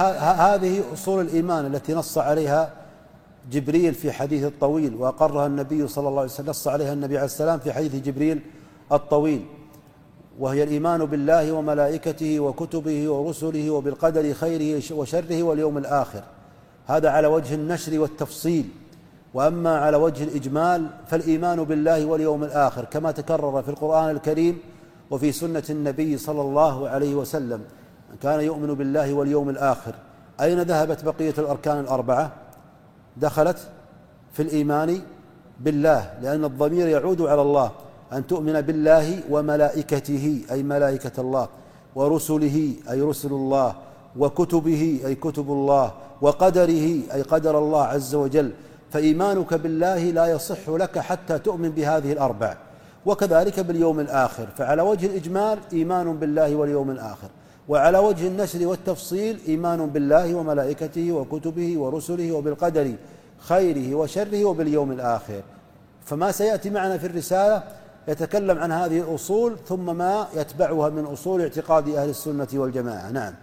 هذه أصول الإيمان التي نص عليها جبريل في حديث الطويل، وأقرها النبي صلى الله عليه وسلم، نص عليها النبي عليه السلام في حديث جبريل الطويل، وهي الإيمان بالله وملائكته وكتبه ورسله وبالقدر خيره وشره واليوم الآخر. هذا على وجه النشر والتفصيل. وأما على وجه الإجمال فالإيمان بالله واليوم الآخر كما تكرر في القرآن الكريم وفي سنة النبي صلى الله عليه وسلم، كان يؤمن بالله واليوم الآخر. أين ذهبت بقية الأركان الأربعة؟ دخلت في الإيمان بالله، لأن الضمير يعود على الله، أن تؤمن بالله وملائكته أي ملائكة الله، ورسله أي رسل الله، وكتبه أي كتب الله، وقدره أي قدر الله عز وجل. فإيمانك بالله لا يصح لك حتى تؤمن بهذه الأربع، وكذلك باليوم الآخر. فعلى وجه الإجمال إيمان بالله واليوم الآخر، وعلى وجه النشر والتفصيل إيمان بالله وملائكته وكتبه ورسله وبالقدر خيره وشره وباليوم الآخر. فما سيأتي معنا في الرسالة يتكلم عن هذه الأصول، ثم ما يتبعها من أصول اعتقاد أهل السنة والجماعة. نعم.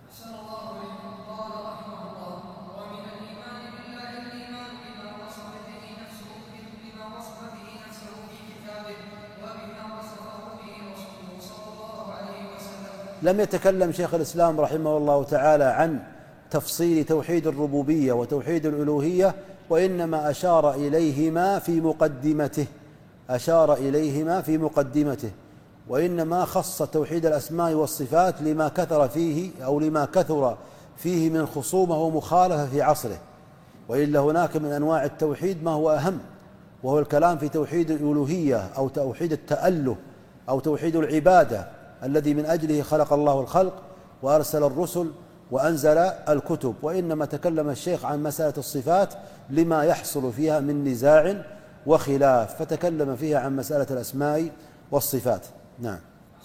لم يتكلم شيخ الإسلام رحمه الله تعالى عن تفصيل توحيد الربوبية وتوحيد الألوهية، وإنما أشار إليهما في مقدمته، وإنما خص توحيد الأسماء والصفات لما كثر فيه من خصومة ومخالفة في عصره. وإلا هناك من أنواع التوحيد ما هو أهم، وهو الكلام في توحيد الألوهية أو توحيد التأله أو توحيد العبادة الذي من أجله خلق الله الخلق وأرسل الرسل وأنزل الكتب. وإنما تكلم الشيخ عن مسألة الصفات لما يحصل فيها من نزاع وخلاف، فتكلم فيها عن مسألة الأسماء والصفات. نعم.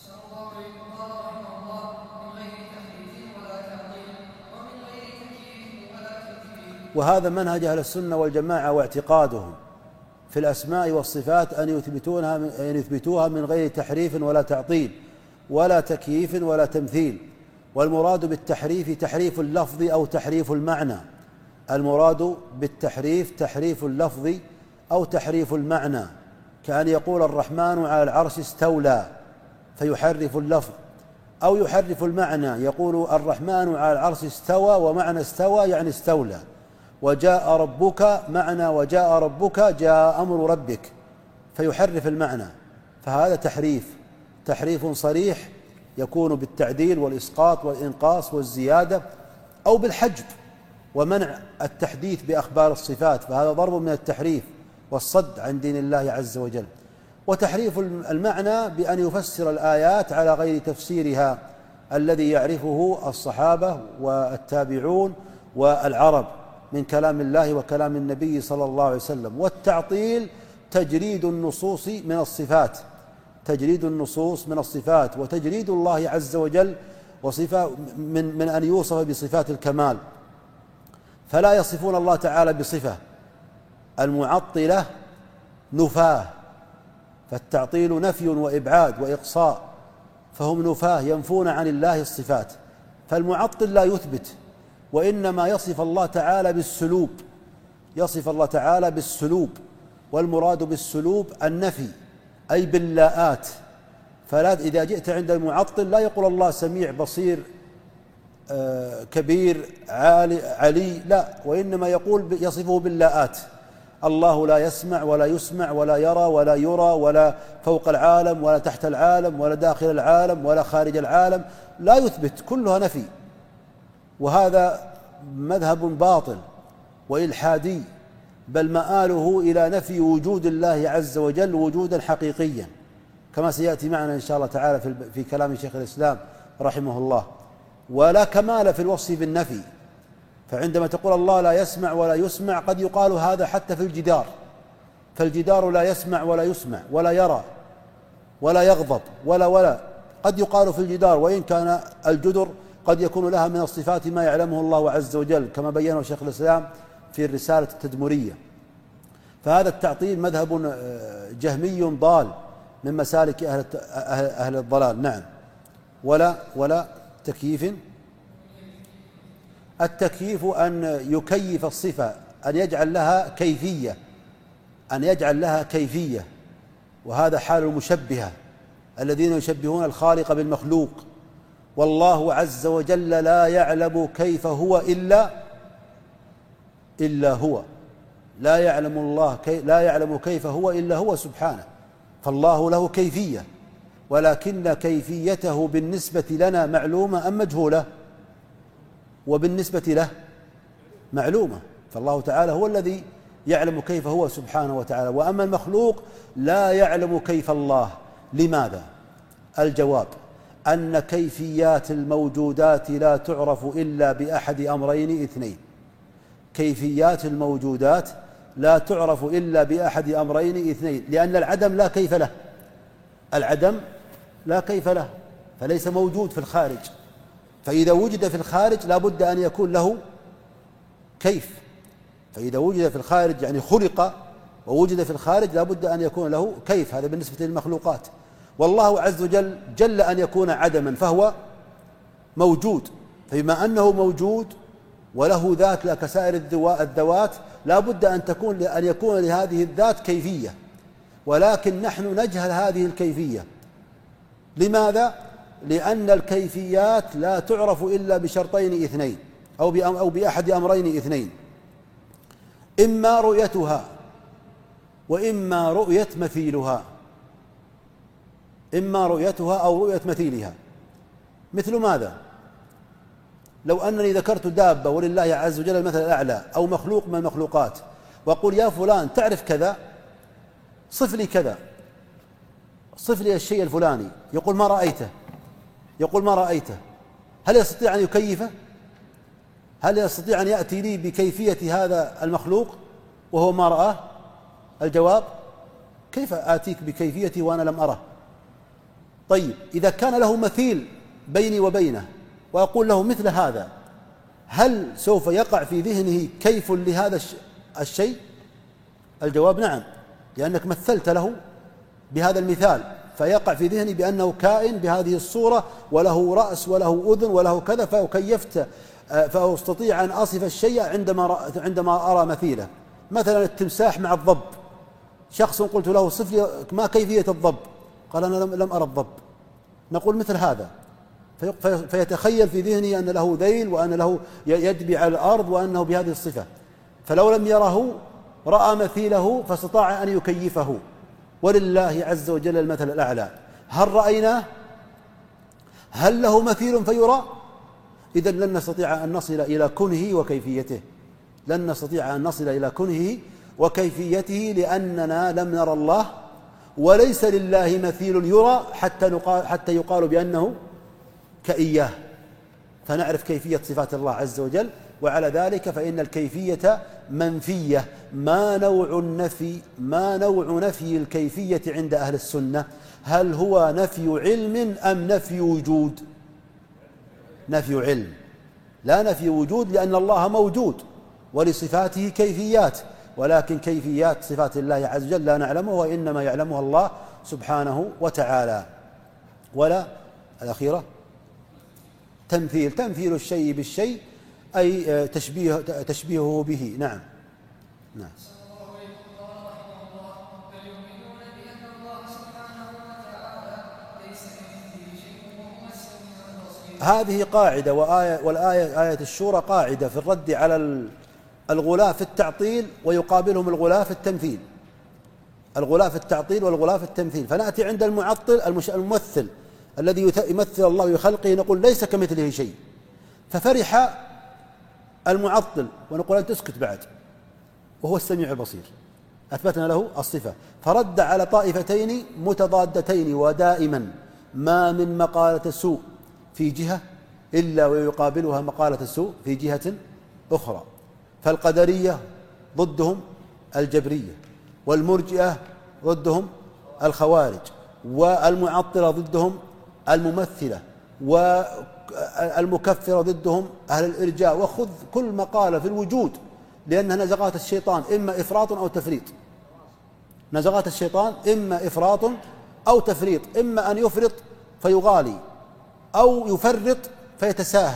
وهذا منهج أهل السنة والجماعة واعتقادهم في الأسماء والصفات أن يثبتوها من غير تحريف ولا تعطيل ولا تكييف ولا تمثيل. والمراد بالتحريف تحريف اللفظ أو تحريف المعنى. المراد بالتحريف تحريف اللفظ أو تحريف المعنى، كأن يقول الرحمن على العرش استولى فيحرف اللفظ، أو يحرف المعنى، يقول الرحمن على العرش استوى، ومعنى استوى يعني استولى. وجاء ربك معنى وجاء ربك جاء أمر ربك، فيحرف المعنى. فهذا تحريف صريح يكون بالتعديل والإسقاط والإنقاص والزيادة، أو بالحجب ومنع التحديث بأخبار الصفات، فهذا ضرب من التحريف والصد عن دين الله عز وجل. وتحريف المعنى بأن يفسر الآيات على غير تفسيرها الذي يعرفه الصحابة والتابعون والعرب من كلام الله وكلام النبي صلى الله عليه وسلم. والتعطيل تجريد النصوص من الصفات وتجريد الله عز وجل وصفة من أن يوصف بصفات الكمال، فلا يصفون الله تعالى بصفة. المعطلة نفاه، فالتعطيل نفي وإبعاد وإقصاء، فهم نفاه ينفون عن الله الصفات. فالمعطل لا يثبت، وإنما يصف الله تعالى بالسلوب، والمراد بالسلوب النفي أي باللاءات. فلا إذا جئت عند المعطل لا يقول الله سميع بصير كبير علي، لا، وإنما يصفه باللاءات. الله لا يسمع ولا يسمع ولا يرى ولا يرى، ولا فوق العالم ولا تحت العالم ولا داخل العالم ولا خارج العالم، لا يثبت، كلها نفي. وهذا مذهب باطل وإلحادي، بل مآله إلى نفي وجود الله عز وجل وجودا حقيقيا، كما سيأتي معنا إن شاء الله تعالى في كلام شيخ الإسلام رحمه الله. ولا كمال في الوصف بالنفي، فعندما تقول الله لا يسمع ولا يسمع قد يقال هذا حتى في الجدار، فالجدار لا يسمع ولا يسمع ولا يرى ولا يغضب ولا قد يقال في الجدار، وإن كان الجدر قد يكون لها من الصفات ما يعلمه الله عز وجل، كما بيّنه شيخ الإسلام في الرسالة التدمرية. فهذا التعطيل مذهب جهمي ضال من مسالك أهل الضلال. نعم. ولا تكييف. التكييف أن يكيف الصفة، أن يجعل لها كيفية، أن يجعل لها كيفية، وهذا حال المشبهة الذين يشبهون الخالق بالمخلوق. والله عز وجل لا يعلم كيف هو إلا هو، لا يعلم كيف هو إلا هو سبحانه. فالله له كيفية، ولكن كيفيته بالنسبة لنا معلومة أم مجهولة؟ وبالنسبة له معلومة. فالله تعالى هو الذي يعلم كيف هو سبحانه وتعالى، وأما المخلوق لا يعلم كيف الله. لماذا؟ الجواب أن كيفيات الموجودات لا تعرف إلا بأحد أمرين اثنين. كيفيات الموجودات لا تعرف إلا بأحد أمرين اثنين، لأن العدم لا كيف له، العدم لا كيف له، فليس موجود في الخارج. فإذا وجد في الخارج لا بد أن يكون له كيف. فإذا وجد في الخارج يعني خلق ووجد في الخارج لا بد أن يكون له كيف. هذا بالنسبة للمخلوقات. والله عز وجل جل أن يكون عدما فهو موجود، فبما أنه موجود وله ذات لا كسائر الذوات لا بد أن يكون لهذه الذات كيفية، ولكن نحن نجهل هذه الكيفية. لماذا؟ لأن الكيفيات لا تعرف إلا بشرطين اثنين أو بأحد أمرين اثنين، إما رؤيتها وإما رؤية مثيلها، إما رؤيتها أو رؤية مثيلها. مثل ماذا؟ لو أنني ذكرت دابة ولله عز وجل المثل الأعلى أو مخلوق من المخلوقات وأقول يا فلان تعرف كذا، صف لي كذا، صف لي الشيء الفلاني، يقول ما رأيته، يقول ما رأيته. هل يستطيع أن يكيفه؟ هل يستطيع أن يأتي لي بكيفية هذا المخلوق وهو ما رآه؟ الجواب كيف آتيك بكيفيته وأنا لم أره؟ طيب إذا كان له مثيل بيني وبينه وأقول له مثل هذا، هل سوف يقع في ذهنه كيف لهذا الشيء؟ الجواب نعم، لأنك مثلت له بهذا المثال، فيقع في ذهني بأنه كائن بهذه الصورة وله رأس وله أذن وله كذا، فأكيفت فأستطيع أن أصف الشيء عندما أرى مثيله. مثلا التمساح مع الضب، شخص قلت له صف لي ما كيفية الضب، قال أنا لم أرى الضب. نقول مثل هذا، فيتخيل في ذهني أن له ذيل وأن له يدبي على الأرض وأنه بهذه الصفة، فلو لم يره رأى مثيله فاستطاع أن يكيفه. ولله عز وجل المثل الأعلى. هل رأيناه؟ هل له مثيل فيرى؟ إذن لن نستطيع أن نصل إلى كنهه وكيفيته، لن نستطيع أن نصل إلى كنهه وكيفيته، لأننا لم نرى الله، وليس لله مثيل يرى حتى يقال بأنه كإياه، فنعرف كيفية صفات الله عز وجل. وعلى ذلك فإن الكيفية منفية. ما نوع نفي الكيفية عند أهل السنة؟ هل هو نفي علم أم نفي وجود؟ نفي علم، لا نفي وجود، لأن الله موجود ولصفاته كيفيات، ولكن كيفيات صفات الله عز وجل لا نعلمها، وإنما يعلمها الله سبحانه وتعالى. ولا الأخيرة تمثيل الشيء بالشيء، أي تشبيهه به. نعم. هذه قاعدة، والآية آية الشورى قاعدة في الرد على الغلاة في التعطيل ويقابلهم الغلاة في التمثيل، الغلاة في التعطيل والغلاة في التمثيل. فنأتي عند المعطل الممثل الذي يمثل الله بخلقه، نقول ليس كمثله شيء، ففرح المعطل ونقول أنت اسكت بعد، وهو السميع البصير، أثبتنا له الصفة. فرد على طائفتين متضادتين، ودائما ما من مقالة سوء في جهة إلا ويقابلها مقالة السوء في جهة أخرى. فالقدرية ضدهم الجبرية، والمرجئة ضدهم الخوارج، والمعطلة ضدهم الممثلة، والمكفرة ضدهم أهل الإرجاء. وخذ كل مقالة في الوجود، لأنها نزغات الشيطان، إما إفراط أو تفريط. نزغات الشيطان إما إفراط أو تفريط، إما أن يفرط فيغالي أو يفرط فيتساهل.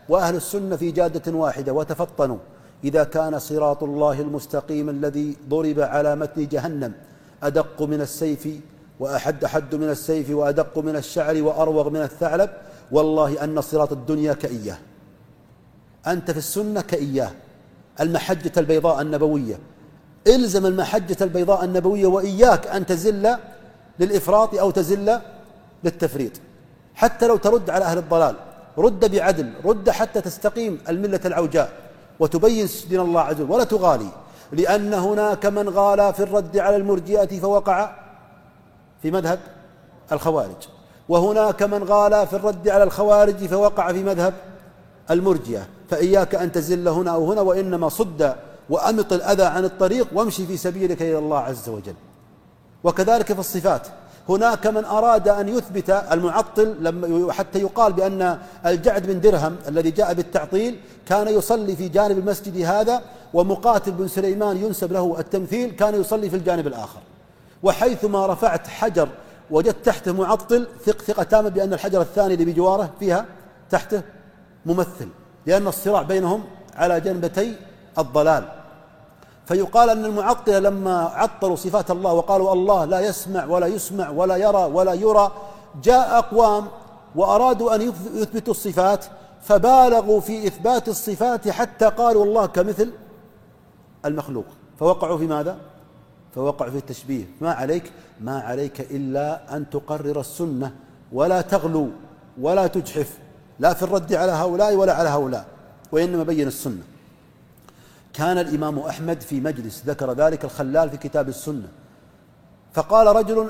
وأهل السنة في جادة واحدة. وتفطنوا إذا كان صراط الله المستقيم الذي ضرب على متن جهنم أدق من السيف أحد من السيف وأدق من الشعر وأروغ من الثعلب، والله أن صراط الدنيا كإياه. أنت في السنة كإياه، المحجة البيضاء النبوية، إلزم المحجة البيضاء النبوية، وإياك أن تزل للإفراط أو تزل للتفريط. حتى لو ترد على أهل الضلال رد بعدل، رد حتى تستقيم الملة العوجاء وتبين دين الله عز وجل ولا تغالي، لأن هناك من غالى في الرد على المرجئة فوقع في مذهب الخوارج، وهناك من غالى في الرد على الخوارج فوقع في مذهب المرجئة. فإياك أن تزل هنا أو هنا، وإنما صد وأمط الأذى عن الطريق وامشي في سبيلك إلى الله عز وجل. وكذلك في الصفات، هناك من أراد أن يثبت المعطل حتى يقال بأن الجعد بن درهم الذي جاء بالتعطيل كان يصلي في جانب المسجد هذا، ومقاتل بن سليمان ينسب له التمثيل كان يصلي في الجانب الآخر. وحيثما رفعت حجر وجدت تحته معطل، ثقة تامة بأن الحجر الثاني اللي بجواره فيها تحته ممثل، لأن الصراع بينهم على جنبتي الضلال. فيقال أن المعطلة لما عطلوا صفات الله وقالوا الله لا يسمع ولا يسمع ولا يرى ولا يرى، جاء أقوام وأرادوا أن يثبتوا الصفات فبالغوا في إثبات الصفات حتى قالوا الله كمثل المخلوق، فوقعوا في ماذا؟ فوقعوا في التشبيه. ما عليك إلا أن تقرر السنة ولا تغلو ولا تجحف، لا في الرد على هؤلاء ولا على هؤلاء، وإنما بين السنة. كان الإمام أحمد في مجلس، ذكر ذلك الخلال في كتاب السنة، فقال رجل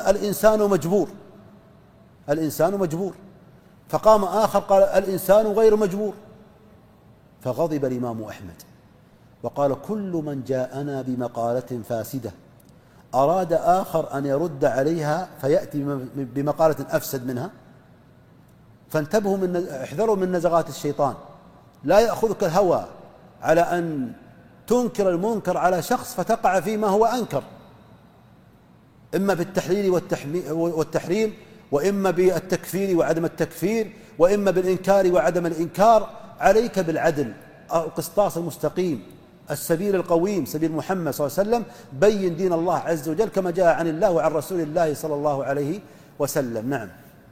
الإنسان مجبور، فقام آخر قال الإنسان غير مجبور، فغضب الإمام أحمد وقال كل من جاءنا بمقالة فاسدة أراد آخر أن يرد عليها فيأتي بمقالة أفسد منها، فانتبهوا احذروا من نزغات الشيطان. لا يأخذك الهوى على أن تنكر المنكر على شخص فتقع فيما هو أنكر، إما بالتحليل والتحريم، وإما بالتكفير وعدم التكفير، وإما بالإنكار وعدم الإنكار. عليك بالعدل، القسطاس المستقيم، السبيل القويم، سبيل محمد صلى الله عليه وسلم. بين دين الله عز وجل كما جاء عن الله وعن رسول الله صلى الله عليه وسلم. نعم.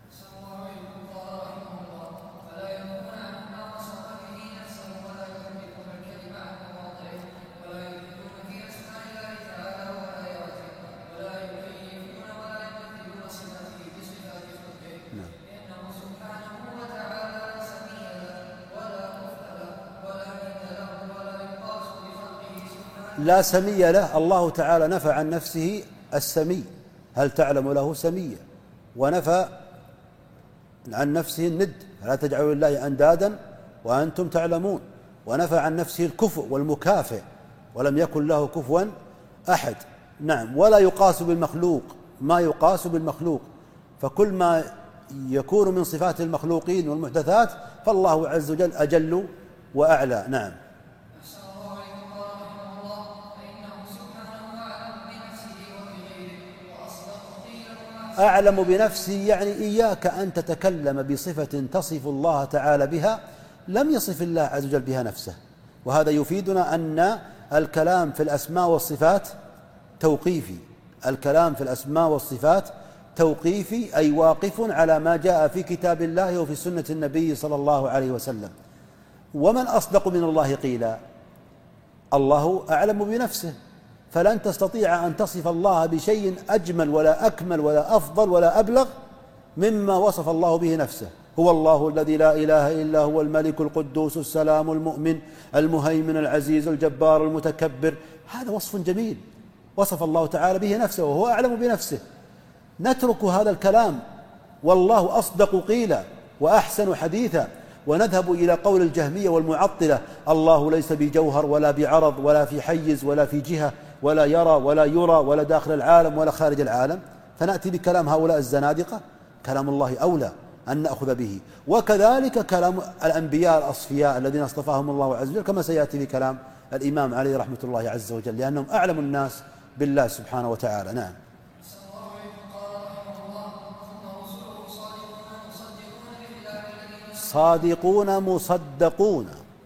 لا سمي له، الله تعالى نفى عن نفسه السمي، هل تعلم له سميا، ونفى عن نفسه الند، لا تجعلوا لله أندادا وأنتم تعلمون، ونفى عن نفسه الكفء والمكافئ، ولم يكن له كفوا أحد. نعم. ولا يقاس بالمخلوق ما يقاس بالمخلوق، فكل ما يكون من صفات المخلوقين والمحدثات فالله عز وجل أجل وأعلى. نعم. أعلم بنفسه يعني إياك أن تتكلم بصفة تصف الله تعالى بها لم يصف الله عز وجل بها نفسه. وهذا يفيدنا أن الكلام في الأسماء والصفات توقيفي، الكلام في الأسماء والصفات توقيفي، أي واقف على ما جاء في كتاب الله وفي سنة النبي صلى الله عليه وسلم. ومن أصدق من الله قيلا؟ الله أعلم بنفسه، فلن تستطيع أن تصف الله بشيء أجمل ولا أكمل ولا أفضل ولا أبلغ مما وصف الله به نفسه. هو الله الذي لا إله إلا هو الملك القدوس السلام المؤمن المهيمن العزيز الجبار المتكبر. هذا وصف جميل وصف الله تعالى به نفسه وهو أعلم بنفسه. نترك هذا الكلام والله أصدق قيلا وأحسن حديثا، ونذهب إلى قول الجهمية والمعطلة: الله ليس بجوهر ولا بعرض ولا في حيز ولا في جهة ولا يرى ولا يرى ولا داخل العالم ولا خارج العالم. فنأتي بكلام هؤلاء الزنادقة. كلام الله أولى أن نأخذ به، وكذلك كلام الأنبياء الأصفياء الذين اصطفاهم الله عز وجل، كما سيأتي في كلام الإمام عليه رحمة الله عز وجل، لأنهم أعلم الناس بالله سبحانه وتعالى. نعم. صادقون مصدقون.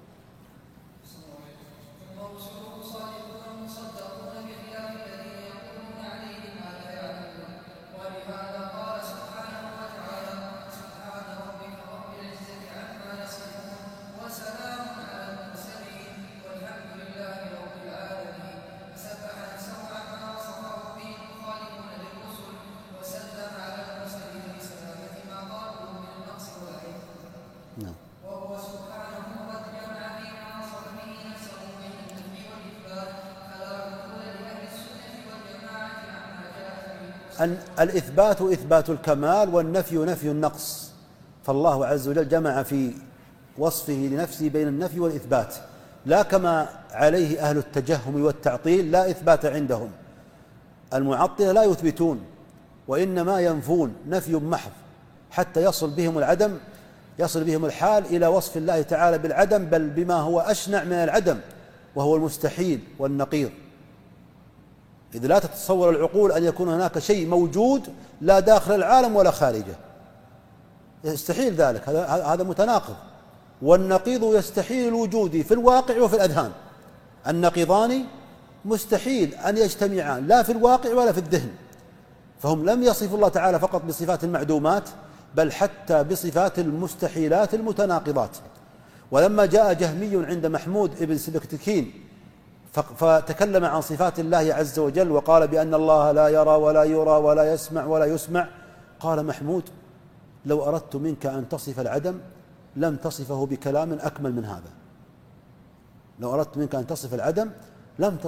الإثبات إثبات الكمال، والنفي نفي النقص، فالله عز وجل جمع في وصفه لنفسه بين النفي والإثبات، لا كما عليه أهل التجهم والتعطيل، لا إثبات عندهم. المعطلة لا يثبتون وإنما ينفون نفي محض حتى يصل بهم العدم، يصل بهم الحال إلى وصف الله تعالى بالعدم، بل بما هو أشنع من العدم وهو المستحيل والنقيض. إذ لا تتصور العقول أن يكون هناك شيء موجود لا داخل العالم ولا خارجه، يستحيل ذلك، هذا متناقض. والنقيض يستحيل الوجود في الواقع وفي الأذهان، النقيضان مستحيل أن يجتمعان لا في الواقع ولا في الذهن. فهم لم يصفوا الله تعالى فقط بصفات المعدومات، بل حتى بصفات المستحيلات المتناقضات. ولما جاء جهمي عند محمود ابن سبكتكين فتكلم عن صفات الله عز وجل وقال بأن الله لا يرى ولا يرى ولا يسمع ولا يسمع، قال محمود: لو أردت منك أن تصف العدم لم تصفه بكلام أكمل من هذا. لو أردت منك أن تصف العدم لم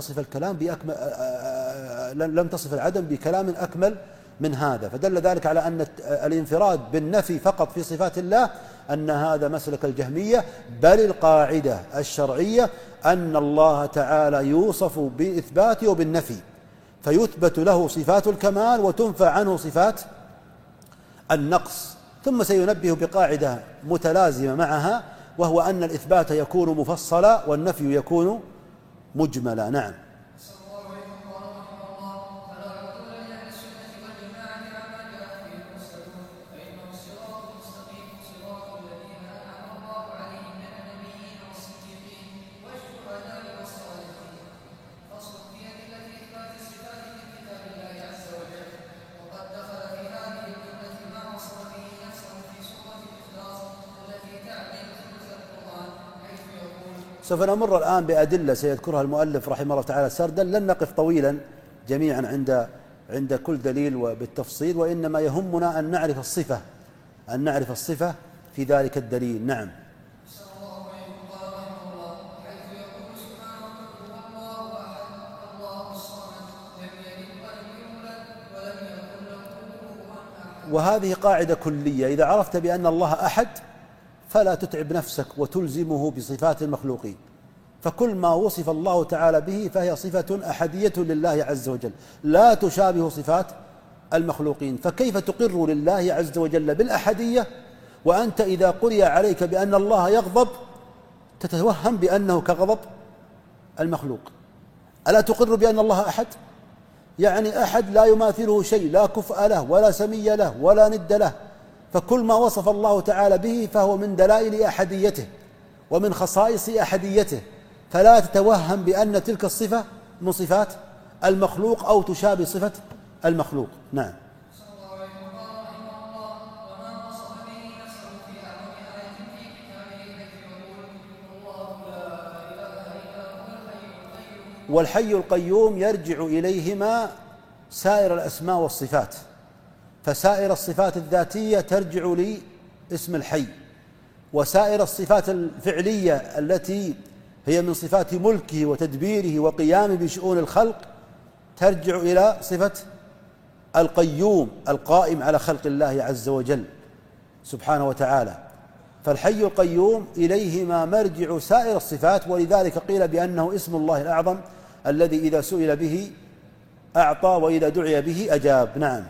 تصف العدم بكلام أكمل من هذا. فدل ذلك على أن الانفراد بالنفي فقط في صفات الله أن هذا مسلك الجهمية، بل القاعدة الشرعية أن الله تعالى يوصف بالإثبات وبالنفي، فيثبت له صفات الكمال وتنفى عنه صفات النقص. ثم سينبه بقاعدة متلازمة معها، وهو أن الإثبات يكون مفصلا والنفي يكون مجملا. نعم. سوف نمر الآن بأدلة سيذكرها المؤلف رحمه الله تعالى سردا، لن نقف طويلا جميعا عند كل دليل وبالتفصيل، وإنما يهمنا أن نعرف الصفة في ذلك الدليل. نعم. وهذه قاعدة كلية، إذا عرفت بأن الله أحد فلا تتعب نفسك وتلزمه بصفات المخلوقين، فكل ما وصف الله تعالى به فهي صفة أحدية لله عز وجل لا تشابه صفات المخلوقين. فكيف تقر لله عز وجل بالأحدية وأنت إذا قرئ عليك بأن الله يغضب تتوهم بأنه كغضب المخلوق؟ ألا تقر بأن الله أحد؟ يعني أحد لا يماثله شيء، لا كفء له ولا سمي له ولا ند له، فكل ما وصف الله تعالى به فهو من دلائل أحديته ومن خصائص أحديته، فلا تتوهم بأن تلك الصفة من صفات المخلوق أو تشابه صفة المخلوق. نعم. والحي القيوم يرجع إليهما سائر الأسماء والصفات، فسائر الصفات الذاتية ترجع لاسم الحي، وسائر الصفات الفعلية التي هي من صفات ملكه وتدبيره وقيامه بشؤون الخلق ترجع إلى صفة القيوم القائم على خلق الله عز وجل سبحانه وتعالى. فالحي القيوم إليهما مرجع سائر الصفات، ولذلك قيل بأنه اسم الله الأعظم الذي إذا سئل به أعطى وإذا دعي به أجاب. نعم.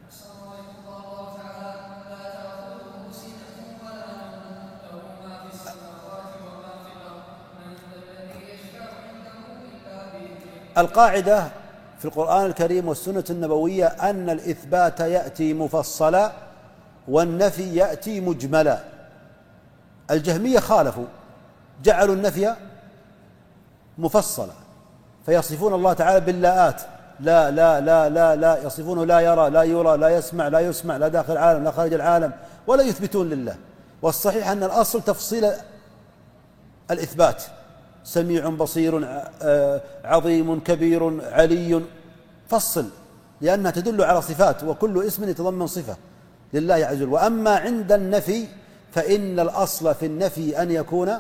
القاعدة في القرآن الكريم والسنة النبوية أن الإثبات يأتي مفصلا والنفي يأتي مجملا. الجهمية خالفوا، جعلوا النفي مفصلا، فيصفون الله تعالى باللاءات، لا لا لا لا لا، يصفونه لا يرى لا يرى لا يسمع لا يسمع لا داخل العالم لا خارج العالم، ولا يثبتون لله. والصحيح أن الأصل تفصيل الإثبات، سميع بصير عظيم كبير علي، فصل، لأنها تدل على صفات، وكل اسم يتضمن صفة لله عز وجل. وأما عند النفي فإن الأصل في النفي أن يكون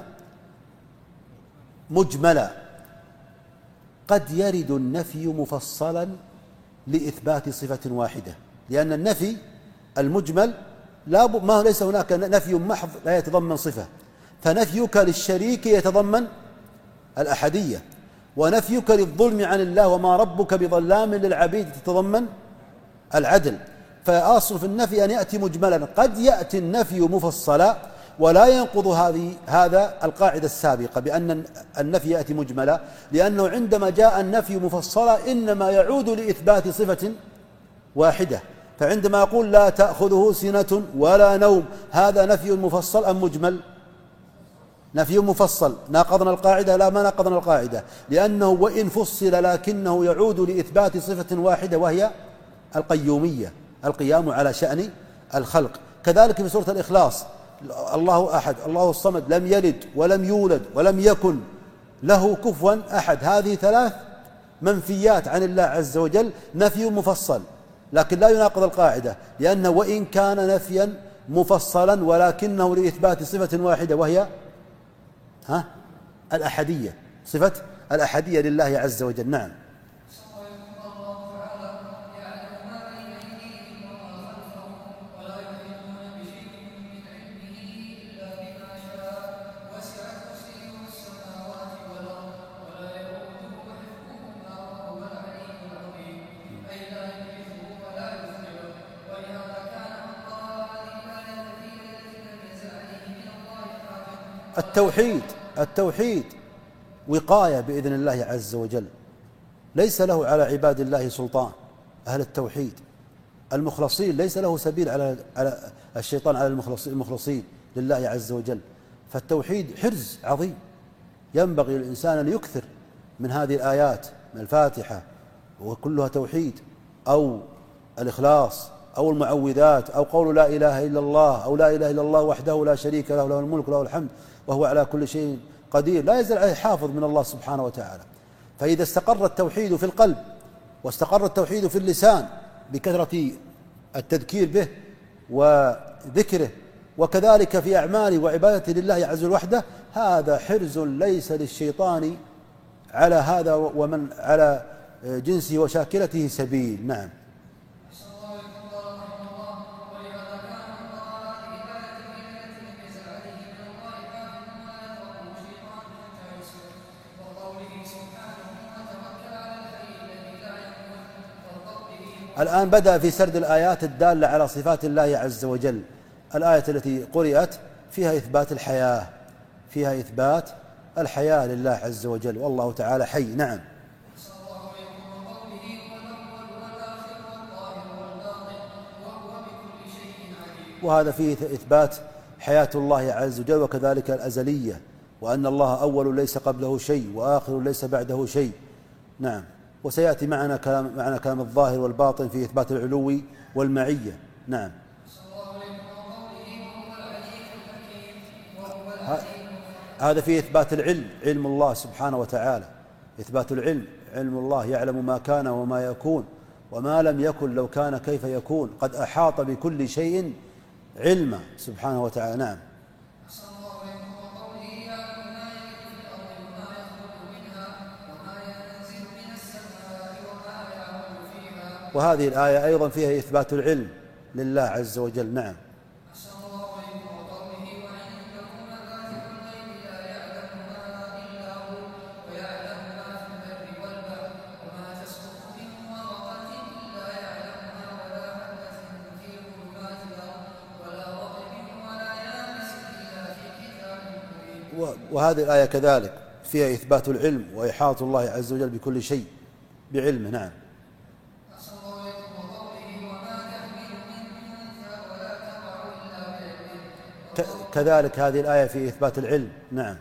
مجملا، قد يرد النفي مفصلا لإثبات صفة واحدة، لأن النفي المجمل ليس هناك نفي محض لا يتضمن صفة، فنفيك للشريك يتضمن الأحدية، ونفيك للظلم عن الله وما ربك بظلام للعبيد تتضمن العدل. فأصل في النفي أن يأتي مجملا، قد يأتي النفي مفصلا ولا ينقض هذا القاعدة السابقة بأن النفي يأتي مجملا، لأنه عندما جاء النفي مفصلا إنما يعود لإثبات صفة واحدة. فعندما يقول لا تأخذه سنة ولا نوم، هذا نفي مفصل أم مجمل؟ نفي مفصل. ناقضنا القاعدة؟ لا، ما ناقضنا القاعدة، لأنه وإن فصل لكنه يعود لإثبات صفة واحدة وهي القيومية، القيام على شأن الخلق. كذلك في سورة الإخلاص، الله أحد الله الصمد لم يلد ولم يولد ولم يكن له كفوا أحد، هذه ثلاث منفيات عن الله عز وجل، نفي مفصل، لكن لا يناقض القاعدة، لأنه وإن كان نفيا مفصلا ولكنه لإثبات صفة واحدة وهي الأحدية، صفة الأحدية لله عز وجل. نعم. التوحيد وقاية بإذن الله عز وجل، ليس له على عباد الله سلطان. أهل التوحيد المخلصين ليس له سبيل على الشيطان، على المخلصين لله عز وجل. فالتوحيد حرز عظيم، ينبغي للإنسان أن يكثر من هذه الآيات، من الفاتحة وكلها توحيد، أو الإخلاص، أو المعوذات، أو قول لا إله إلا الله، أو لا إله إلا الله وحده لا شريك له، له الملك وله الحمد وهو على كل شيء قدير، لا يزال عليه حافظ من الله سبحانه وتعالى. فإذا استقر التوحيد في القلب واستقر التوحيد في اللسان بكثرة التذكير به وذكره، وكذلك في أعماله وعبادته لله عز وجل وحده، هذا حرز ليس للشيطان على هذا ومن على جنسه وشاكلته سبيل. نعم. الآن بدأ في سرد الآيات الدالة على صفات الله عز وجل. الآية التي قرأت فيها إثبات الحياة، فيها إثبات الحياة لله عز وجل، والله تعالى حي. نعم. وهذا فيه إثبات حياة الله عز وجل، وكذلك الأزلية، وأن الله أول ليس قبله شيء وآخر ليس بعده شيء. نعم. وسيأتي معنا كلام الظاهر والباطن في إثبات العلو والمعية. نعم. هذا في إثبات العلم، علم الله سبحانه وتعالى، إثبات العلم، علم الله يعلم ما كان وما يكون وما لم يكن لو كان كيف يكون، قد أحاط بكل شيء علما سبحانه وتعالى. نعم. وهذه الآية أيضا فيها إثبات العلم لله عز وجل. نعم. وهذه الآية كذلك فيها إثبات العلم وإحاطة الله عز وجل بكل شيء بعلمه. نعم. كذلك هذه الآية في إثبات العلم. نعم.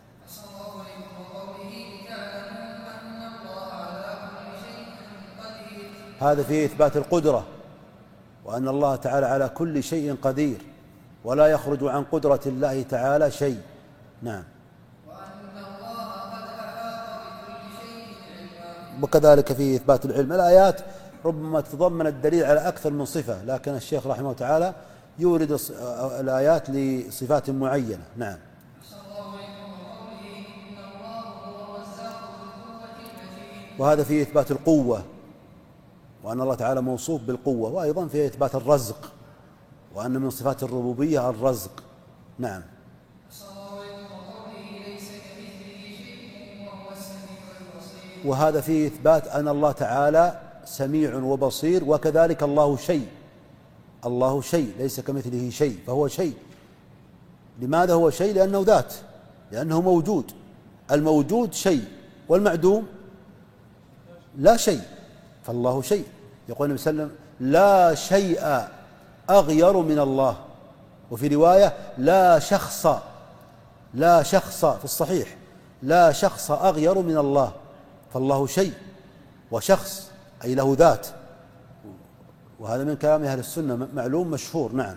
هذا في إثبات القدرة، وأن الله تعالى على كل شيء قدير ولا يخرج عن قدرة الله تعالى شيء. نعم. وكذلك في إثبات العلم. الآيات ربما تتضمن الدليل على أكثر من صفة، لكن الشيخ رحمه الله تعالى يورد الآيات لصفات معينة. نعم. وهذا في إثبات القوة، وأن الله تعالى موصوف بالقوة، وأيضا في إثبات الرزق، وأن من صفات الربوبية الرزق. نعم. وهذا فيه إثبات أن الله تعالى سميع وبصير، وكذلك الله شيء. الله شيء ليس كمثله شيء، فهو شيء. لماذا هو شيء؟ لأنه ذات، لأنه موجود. الموجود شيء، والمعدوم لا شيء، فالله شيء. يقول النبي صلى الله عليه وسلم: لا شيء أغير من الله. وفي رواية: لا شخص في الصحيح، لا شخص أغير من الله. فالله شيء وشخص، أي له ذات. وهذا من كلام أهل السنة معلوم مشهور. نعم.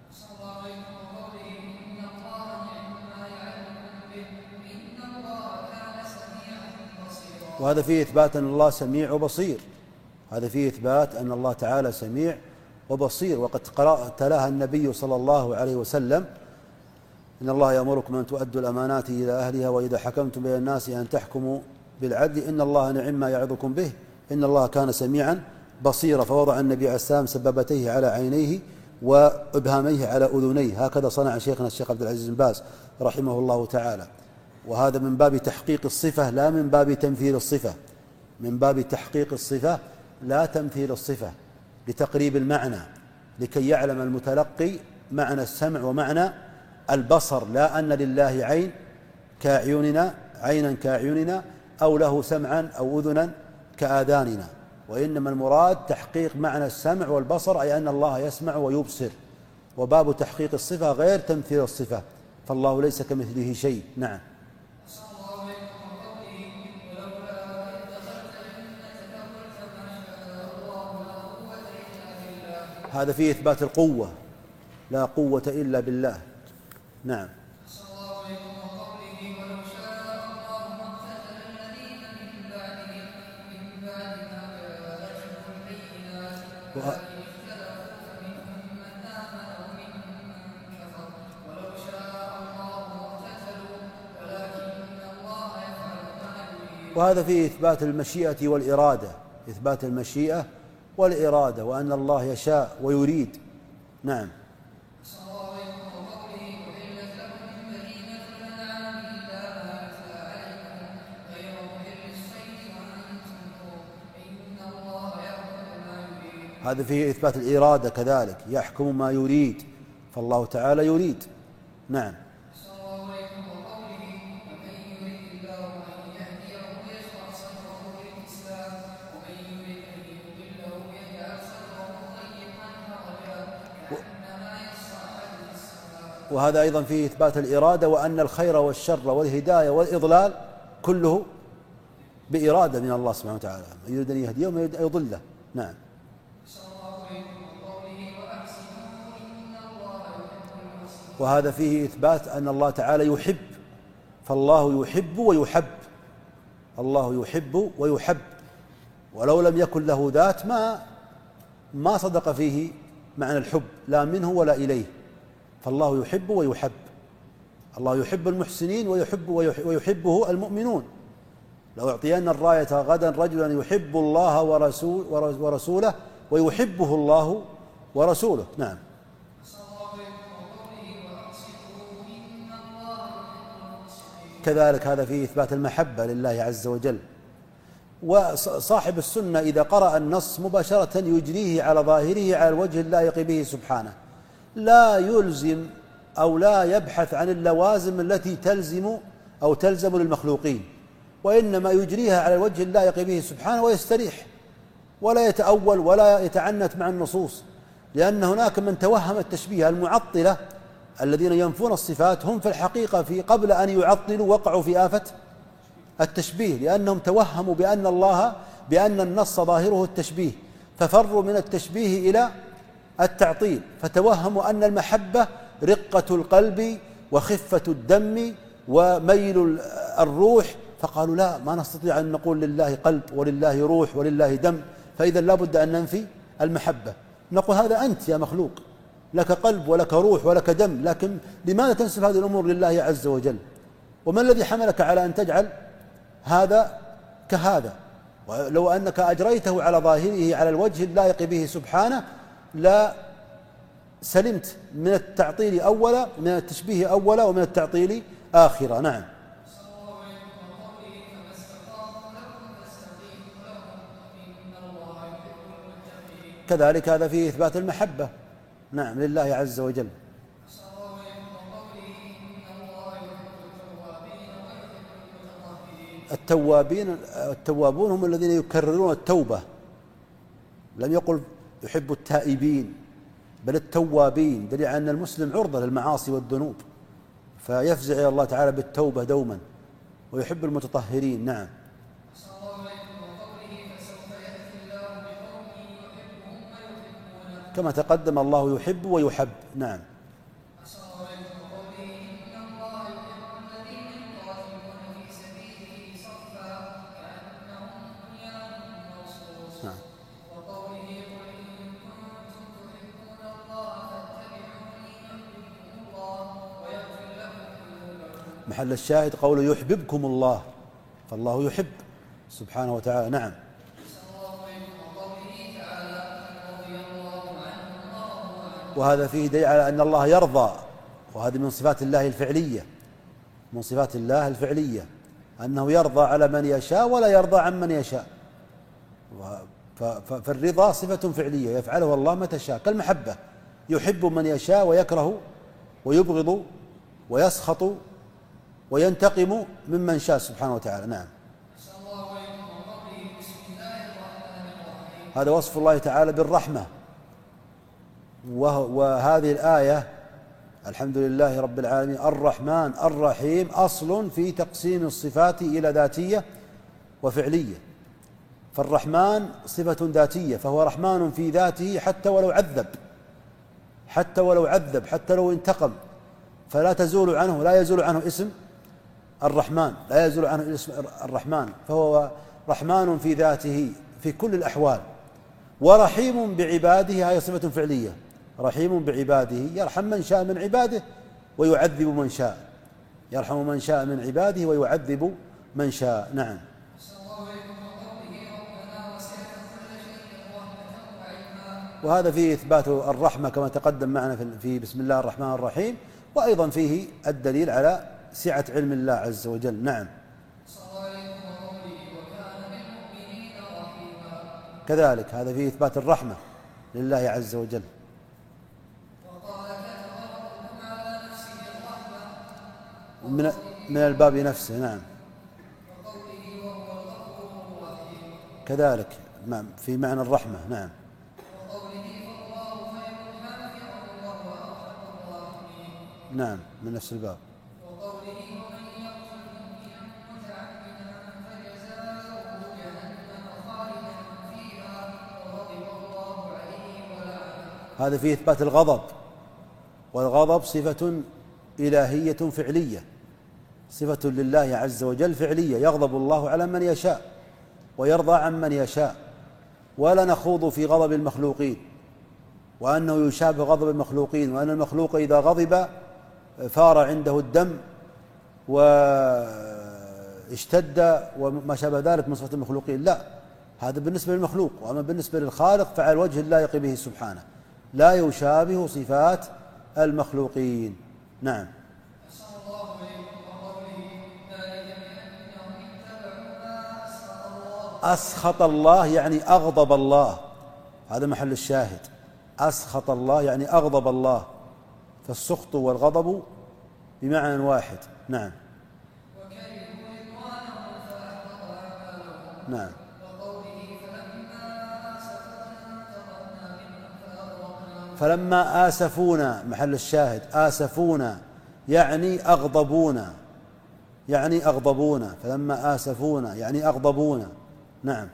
وهذا فيه إثبات أن الله سميع وبصير. هذا فيه إثبات أن الله تعالى سميع وبصير. وقد تلاها النبي صلى الله عليه وسلم: إن الله يأمركم أن تؤدوا الأمانات إلى أهلها وإذا حكمتم بين الناس أن تحكموا بالعدل إن الله نعم ما يعظكم به إن الله كان سميعا بصيرا. فوضع النبي عليه السلام سبابتيه على عينيه وإبهاميه على أذنيه، هكذا صنع شيخنا الشيخ عبد العزيز بن باز رحمه الله تعالى. وهذا من باب تحقيق الصفة لا من باب تمثيل الصفة، من باب تحقيق الصفة لا تمثيل الصفة، لتقريب المعنى، لكي يعلم المتلقي معنى السمع ومعنى البصر، لا أن لله عين كأعيننا، عينا كأعيننا، أو له سمعا أو أذنا كآذاننا، وإنما المراد تحقيق معنى السمع والبصر، أي أن الله يسمع ويبصر. وباب تحقيق الصفة غير تمثيل الصفة، فالله ليس كمثله شيء. نعم. هذا فيه إثبات القوة، لا قوة إلا بالله. نعم. وهذا فيه إثبات المشيئة والإرادة، إثبات المشيئة والإرادة، وأن الله يشاء ويريد. نعم. هذا فيه إثبات الإرادة كذلك، يحكم ما يريد، فالله تعالى يريد. نعم. وهذا أيضا فيه إثبات الإرادة، وأن الخير والشر والهداية والإضلال كله بإرادة من الله سبحانه وتعالى، من يريد أن يهديه ومن يريد أن يضله. نعم. وهذا فيه إثبات أن الله تعالى يحب، فالله يحب ويحب، الله يحب ويحب، ولو لم يكن له ذات ما صدق فيه معنى الحب، لا منه ولا إليه، فالله يحب ويحب. الله يحب المحسنين ويحبه المؤمنون. لو أعطينا الراية غدا رجلا يحب الله ورسوله ويحبه الله ورسوله. نعم. كذلك هذا فيه إثبات المحبة لله عز وجل. وصاحب السنة إذا قرأ النص مباشرة يجريه على ظاهره على الوجه اللائق به سبحانه، لا يلزم أو لا يبحث عن اللوازم التي تلزم للمخلوقين، وإنما يجريها على الوجه اللائق به سبحانه ويستريح، ولا يتأول ولا يتعنت مع النصوص، لأن هناك من توهم التشبيه، المعطلة الذين ينفون الصفات هم في الحقيقة قبل أن يعطلوا وقعوا في آفة التشبيه، لأنهم توهموا بأن النص ظاهره التشبيه، ففروا من التشبيه إلى التعطيل، فتوهموا أن المحبة رقة القلب وخفة الدم وميل الروح، فقالوا لا، ما نستطيع أن نقول لله قلب ولله روح ولله دم، فإذا لا بد أن ننفي المحبة. نقول هذا أنت يا مخلوق لك قلب ولك روح ولك دم، لكن لماذا تنسب هذه الأمور لله عز وجل؟ وما الذي حملك على أن تجعل هذا كهذا؟ ولو أنك أجريته على ظاهره على الوجه اللائق به سبحانه لا سلمت من التعطيل أولا، من التشبيه أولا، ومن التعطيل آخرا. نعم. كذلك هذا فيه إثبات المحبة، نعم، لله عز وجل. التوابون هم الذين يكررون التوبة، لم يقل يحب التائبين بل التوابين، دليل على أن المسلم عرضة للمعاصي والذنوب، فيفزع إلى الله تعالى بالتوبة دوما، ويحب المتطهرين. نعم. كما تقدم الله يحب ويحب. نعم. محل الشاهد قوله يحببكم الله، فالله يحب سبحانه وتعالى. نعم. وهذا فيه دليل على أن الله يرضى، وهذه من صفات الله الفعلية، من صفات الله الفعلية أنه يرضى على من يشاء ولا يرضى عن من يشاء، فالرضا صفة فعلية يفعله الله متى شاء، كالمحبة يحب من يشاء ويكره ويبغض ويسخط وينتقم ممن شاء سبحانه وتعالى. نعم. هذا وصف الله تعالى بالرحمة، وهذه الآية الحمد لله رب العالمين الرحمن الرحيم أصل في تقسيم الصفات إلى ذاتية وفعلية. فالرحمن صفة ذاتية، فهو رحمن في ذاته حتى ولو عذب، حتى لو انتقم، فلا تزول عنه، لا يزول عنه اسم الرحمن، لا يزول عنه اسم الرحمن، فهو رحمن في ذاته في كل الأحوال. ورحيم بعباده، هذه صفة فعلية، رحيم بعباده، يرحم من شاء من عباده ويعذب من شاء، يرحم من شاء من عباده ويعذب من شاء. نعم. وهذا فيه إثبات الرحمة كما تقدم معنا في بسم الله الرحمن الرحيم، وأيضا فيه الدليل على سعة علم الله عز وجل. نعم. كذلك هذا فيه إثبات الرحمة لله عز وجل. من الباب نفسه. نعم. كذلك في معنى الرحمة. نعم. نعم، من نفس الباب. هذا فيه إثبات الغضب، والغضب صفة إلهية فعلية، صفة لله عز وجل فعلية، يغضب الله على من يشاء ويرضى عن من يشاء، ولا نخوض في غضب المخلوقين، وأنه يشابه غضب المخلوقين، وأن المخلوق إذا غضب فار عنده الدم واشتد وما شابه ذلك من صفة المخلوقين. لا، هذا بالنسبة للمخلوق، وأما بالنسبة للخالق فعلى الوجه اللائق به سبحانه، لا يشابه صفات المخلوقين. نعم. أسخط الله يعني أغضب الله، هذا محل الشاهد، أسخط الله يعني أغضب الله، فالسخط والغضب بمعنى واحد. نعم. نعم. فلما آسفونا، محل الشاهد آسفونا يعني أغضبونا، فلما آسفونا يعني أغضبونا. نعم.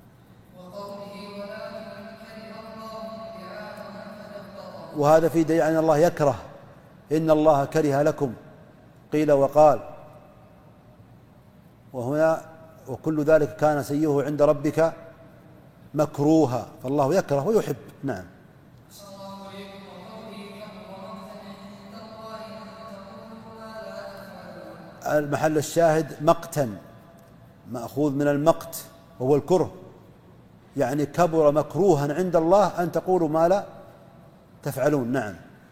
وهذا في دليل أن الله يكره، إن الله كره لكم قيل وقال، وهنا وكل ذلك كان سيئه عند ربك مكروها، فالله يكره ويحب. نعم. المحل الشاهد مقتا، مأخوذ من المقت وهو الكره، يعني كبر مكروها عند الله أن تقولوا ما لا تفعلون. نعم.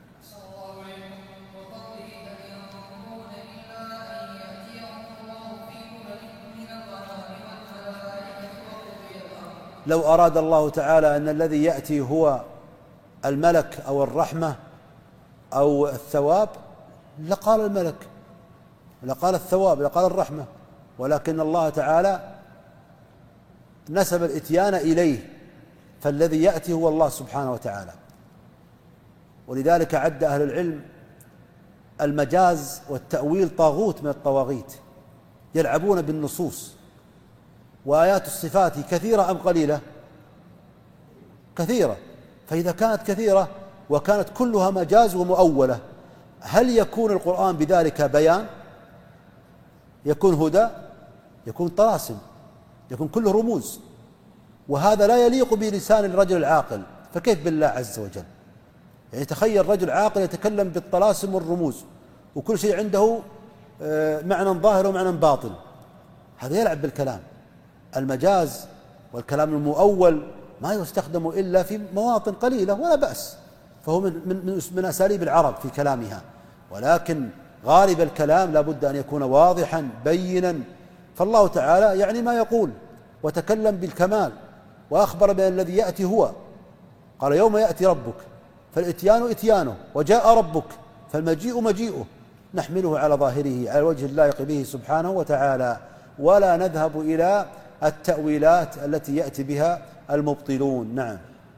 لو أراد الله تعالى أن الذي يأتي هو الملك أو الرحمة أو الثواب لقال الملك، لقال الثواب، لقال الرحمة، ولكن الله تعالى نسب الإتيان إليه، فالذي يأتي هو الله سبحانه وتعالى. ولذلك عد أهل العلم المجاز والتأويل طاغوت من الطواغيت، يلعبون بالنصوص. وآيات الصفات كثيرة أم قليلة؟ كثيرة. فإذا كانت كثيرة وكانت كلها مجاز ومؤولة، هل يكون القرآن بذلك بيان؟ يكون هدى؟ يكون طلاسم؟ يكون كله رموز؟ وهذا لا يليق بلسان الرجل العاقل، فكيف بالله عز وجل؟ يعني تخيل رجل عاقل يتكلم بالطلاسم والرموز وكل شيء عنده معنى ظاهر ومعنى باطن، هذا يلعب بالكلام. المجاز والكلام المؤول ما يستخدم إلا في مواطن قليلة ولا بأس، فهو من أساليب العرب في كلامها، ولكن غالب الكلام لا بد أن يكون واضحا بينا. فالله تعالى يعني ما يقول وتكلم بالكمال، وأخبر بأن الذي يأتي هو، قال يوم يأتي ربك، فالإتيان إتيانه، وجاء ربك، فالمجيء مجيئه، نحمله على ظاهره على الوجه اللائق به سبحانه وتعالى، ولا نذهب إلى التأويلات التي يأتي بها المبطلون. نعم.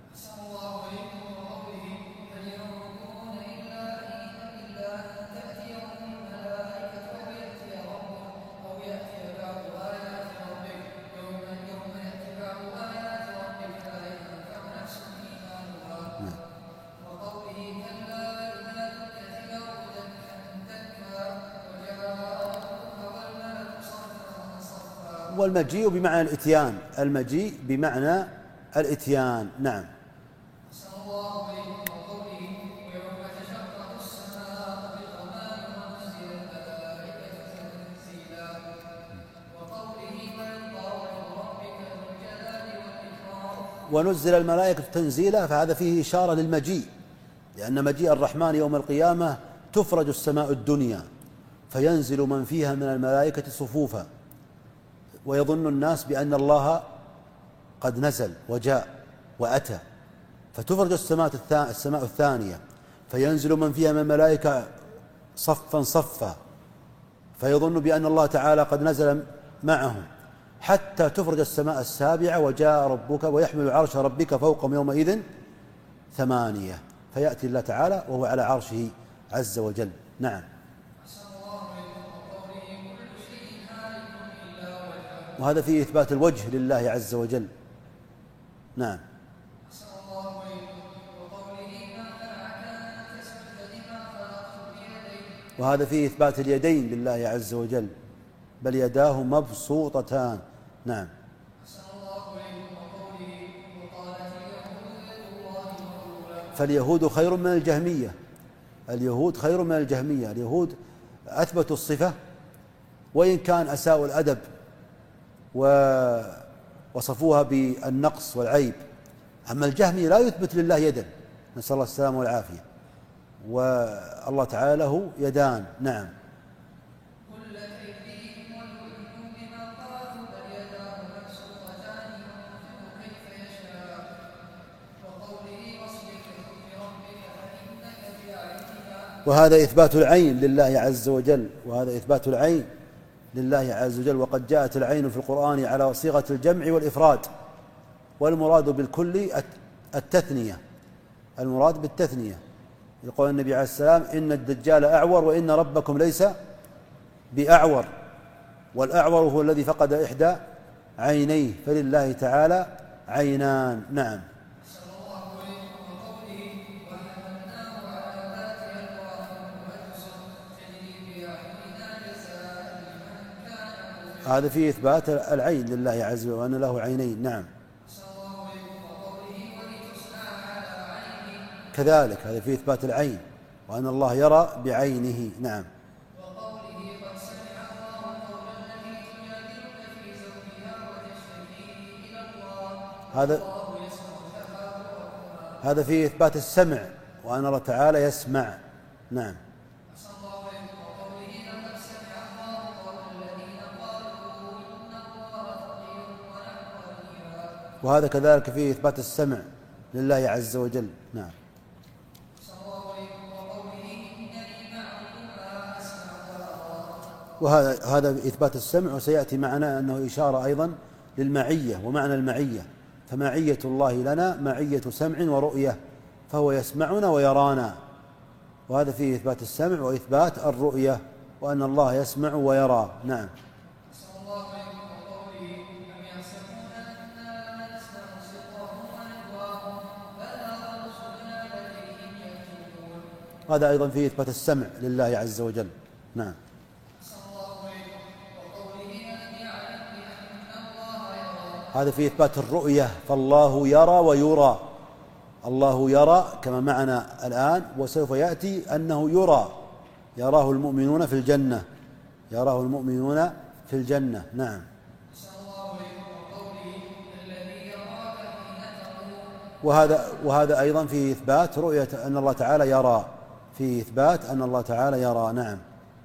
والمجيء بمعنى الإتيان، المجيء بمعنى الإتيان. نعم. ونزل الملائكة تنزيلا، فهذا فيه إشارة للمجيء، لأن مجيء الرحمن يوم القيامة تفرج السماء الدنيا فينزل من فيها من الملائكة صفوفا، ويظن الناس بأن الله قد نزل وجاء وأتى، فتفرج السماء الثانية فينزل من فيها من الملائكة صفا صفا، فيظن بأن الله تعالى قد نزل معهم، حتى تفرج السماء السابعة وجاء ربك ويحمل عرش ربك فوقهم يومئذ 8، فيأتي الله تعالى وهو على عرشه عز وجل. نعم. وهذا فيه إثبات الوجه لله عز وجل. نعم. وهذا فيه إثبات اليدين لله عز وجل، بل يداه مبسوطتان. نعم. فاليهود خير من الجهمية، اليهود خير من الجهمية. اليهود أثبتوا الصفة وإن كان أساءوا الأدب ووصفوها بالنقص والعيب، أما الجهمي لا يثبت لله يدا، نسأل الله السلامة والعافية، والله تعالى له يدان. نعم. وهذا إثبات العين لله عز وجل، وهذا إثبات العين لله عز وجل. وقد جاءت العين في القرآن على صيغة الجمع والإفراد، والمراد بالكل التثنية، المراد بالتثنية. يقول النبي عليه السلام: إن الدجال أعور وإن ربكم ليس بأعور. والأعور هو الذي فقد إحدى عينيه، فلله تعالى عينان. نعم. هذا فيه إثبات العين لله عز وجل وأن له عينين. نعم. كذلك هذا فيه إثبات العين وأن الله يرى بعينه. نعم. هذا فيه إثبات السمع وأن الله تعالى يسمع. نعم. وهذا كذلك فيه إثبات السمع لله عز وجل. نعم. وهذا إثبات السمع، وسيأتي معنا أنه إشارة أيضا للمعية ومعنى المعية، فمعية الله لنا معية سمع ورؤية، فهو يسمعنا ويرانا. وهذا فيه إثبات السمع وإثبات الرؤية وأن الله يسمع ويرى. نعم. هذا أيضا فيه إثبات السمع لله عز وجل. نعم. هذا فيه إثبات الرؤية، فالله يرى ويرى. الله يرى كما معنا الآن، وسوف يأتي أنه يرى، يراه المؤمنون في الجنة، يراه المؤمنون في الجنة. نعم. وهذا أيضا فيه إثبات رؤية أن الله تعالى يرى، فيه إثبات أن الله تعالى يرى. نعم.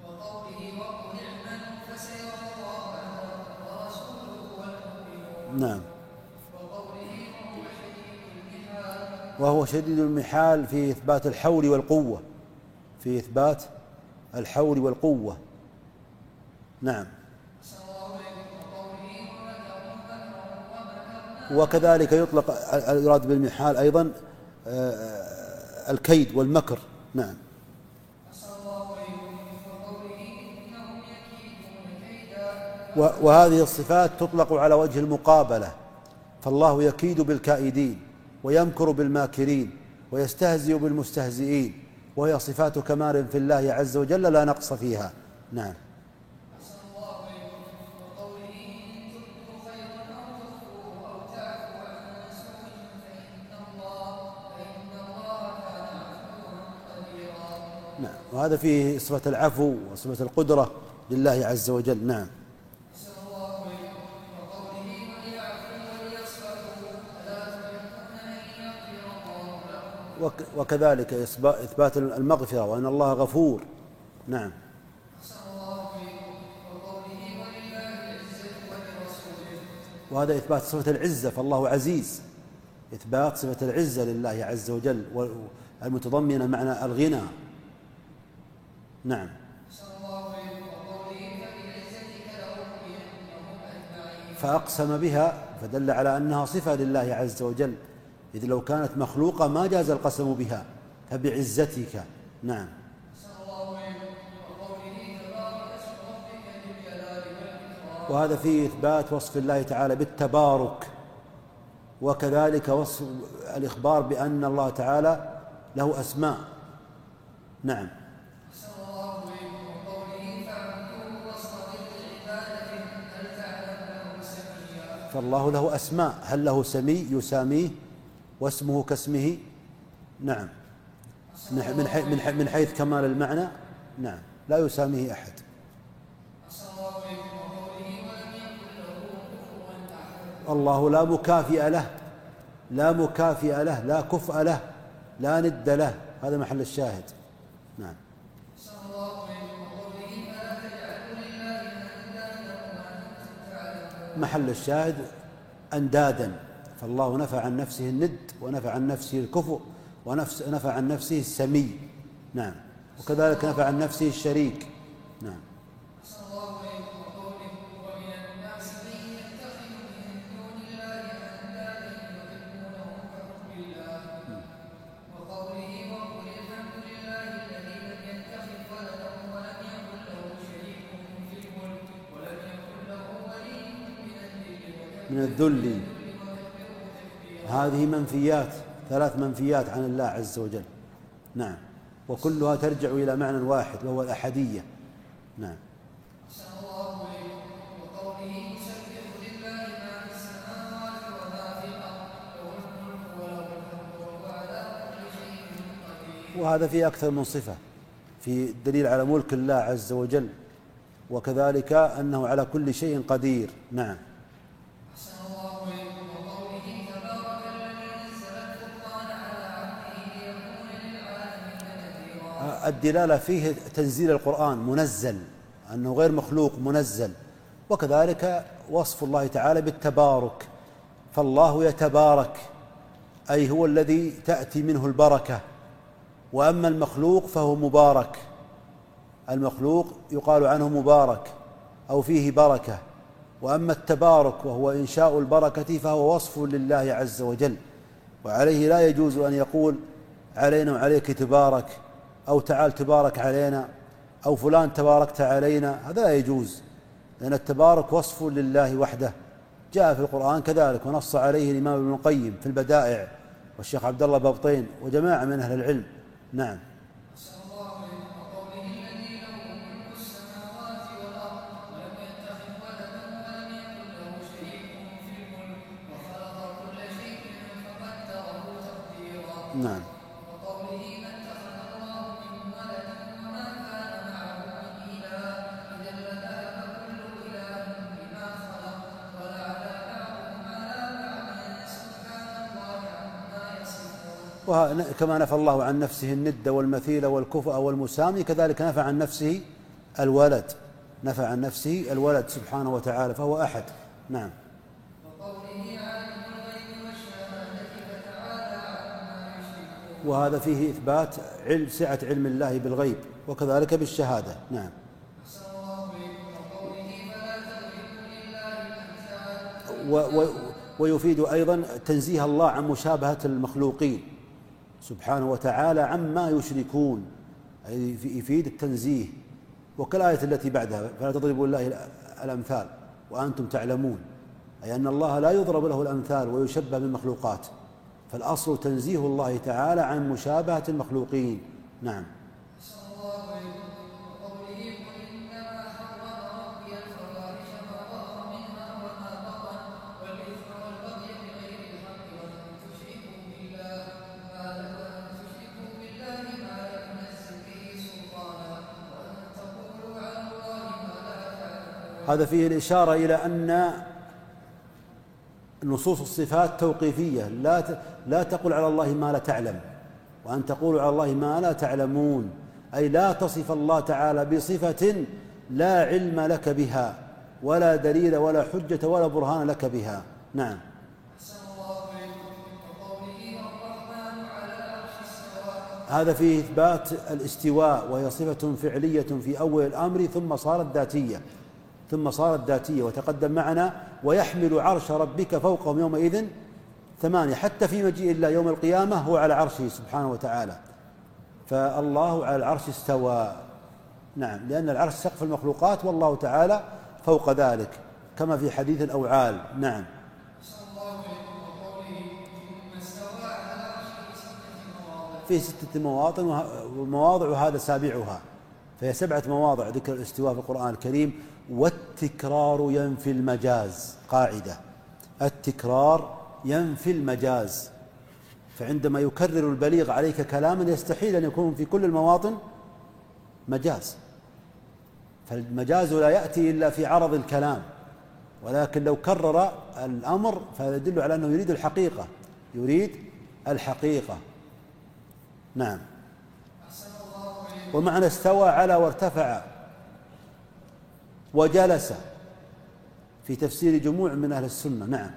نعم. وهو شديد المحال في إثبات الحول والقوة، في إثبات الحول والقوة. نعم. وكذلك يطلق الإراد بالمحال أيضا الكيد والمكر. نعم. وهذه الصفات تطلق على وجه المقابلة، فالله يكيد بالكائدين ويمكر بالماكرين ويستهزئ بالمستهزئين، وهي صفات كمال في الله عز وجل لا نقص فيها. نعم. نعم. وهذا فيه صفة العفو وصفة القدرة لله عز وجل. نعم. وكذلك إثبات المغفرة وأن الله غفور. نعم. وهذا إثبات صفة العزة، فالله عزيز، إثبات صفة العزة لله عز وجل المتضمنة معنى الغنى. نعم. فأقسم بها فدل على أنها صفة لله عز وجل، إذ لو كانت مخلوقة ما جاز القسم بها، فبعزتك. نعم. وهذا فيه إثبات وصف الله تعالى بالتبارك، وكذلك وصف الإخبار بأن الله تعالى له أسماء. نعم. فالله له أسماء، هل له سمي يساميه واسمه كاسمه؟ نعم. من حيث كمال المعنى، نعم، لا يساميه أحد. الله لا مكافئ له، لا مكافئ له، لا كفء له، لا ند له، هذا محل الشاهد. نعم. محل الشاهد أندادا، فالله نفى عن نفسه الند، ونفى عن نفسه الكفء، ونفى عن نفسه السمي. نعم. وكذلك نفى عن نفسه الشريك. نعم. من الذل. هذه منفيات، 3 منفيات عن الله عز وجل. نعم، وكلها ترجع إلى معنى واحد وهو الأحدية. نعم. وهذا فيه أكثر من صفة، في دليل على ملك الله عز وجل، وكذلك أنه على كل شيء قدير. نعم. الدلالة فيه تنزيل القرآن منزل، أنه غير مخلوق منزل، وكذلك وصف الله تعالى بالتبارك، فالله يتبارك أي هو الذي تأتي منه البركة، وأما المخلوق فهو مبارك. المخلوق يقال عنه مبارك أو فيه بركة، وأما التبارك وهو إنشاء البركة فهو وصف لله عز وجل، وعليه لا يجوز أن يقول علينا وعليك تبارك، أو تعال تبارك علينا، أو فلان تباركت علينا، هذا لا يجوز، لأن التبارك وصف لله وحده، جاء في القرآن كذلك، ونص عليه الإمام ابن القيم في البدائع، والشيخ عبد الله بابطين وجماعة من أهل العلم. نعم. نعم. وكما نفى الله عن نفسه الند والمثيل والكفء والمسامي، كذلك نفى عن نفسه الولد، نفى عن نفسه الولد سبحانه وتعالى، فهو أحد. نعم. وهذا فيه إثبات سعة علم الله بالغيب، وكذلك بالشهادة. نعم. ويفيد أيضا تنزيه الله عن مشابهة المخلوقين سبحانه وتعالى عما يشركون، أي يفيد التنزيه. وكالآية التي بعدها: فلا تضربوا الله الأمثال وأنتم تعلمون، أي أن الله لا يضرب له الأمثال ويشبه بالمخلوقات، فالأصل تنزيه الله تعالى عن مشابهة المخلوقين. نعم. هذا فيه الإشارة إلى أن نصوص الصفات توقيفية، لا تقل على الله ما لا تعلم، وأن تقولوا على الله ما لا تعلمون، أي لا تصف الله تعالى بصفة لا علم لك بها، ولا دليل ولا حجة ولا برهان لك بها. نعم. هذا فيه إثبات الاستواء، وهي صفة فعلية في أول الأمر ثم صارت ذاتية، وتقدم معنا: ويحمل عرش ربك فوقهم يومئذ 8، حتى في مجيء الله يوم القيامة هو على عرشه سبحانه وتعالى، فالله على العرش استوى. نعم، لأن العرش سقف المخلوقات، والله تعالى فوق ذلك، كما في حديث الأوعال. نعم. في 6 مواطن ومواضع، وهذا سابعها، فهي 7 مواضع ذكر الاستواء في القرآن الكريم. والتكرار ينفي المجاز، قاعدة: التكرار ينفي المجاز، فعندما يكرر البليغ عليك كلاما يستحيل أن يكون في كل المواطن مجاز، فالمجاز لا يأتي إلا في عرض الكلام، ولكن لو كرر الأمر فهذا يدل على أنه يريد الحقيقة. نعم. ومعنى استوى على وارتفع وجلس في تفسير جموع من أهل السنة. نعم.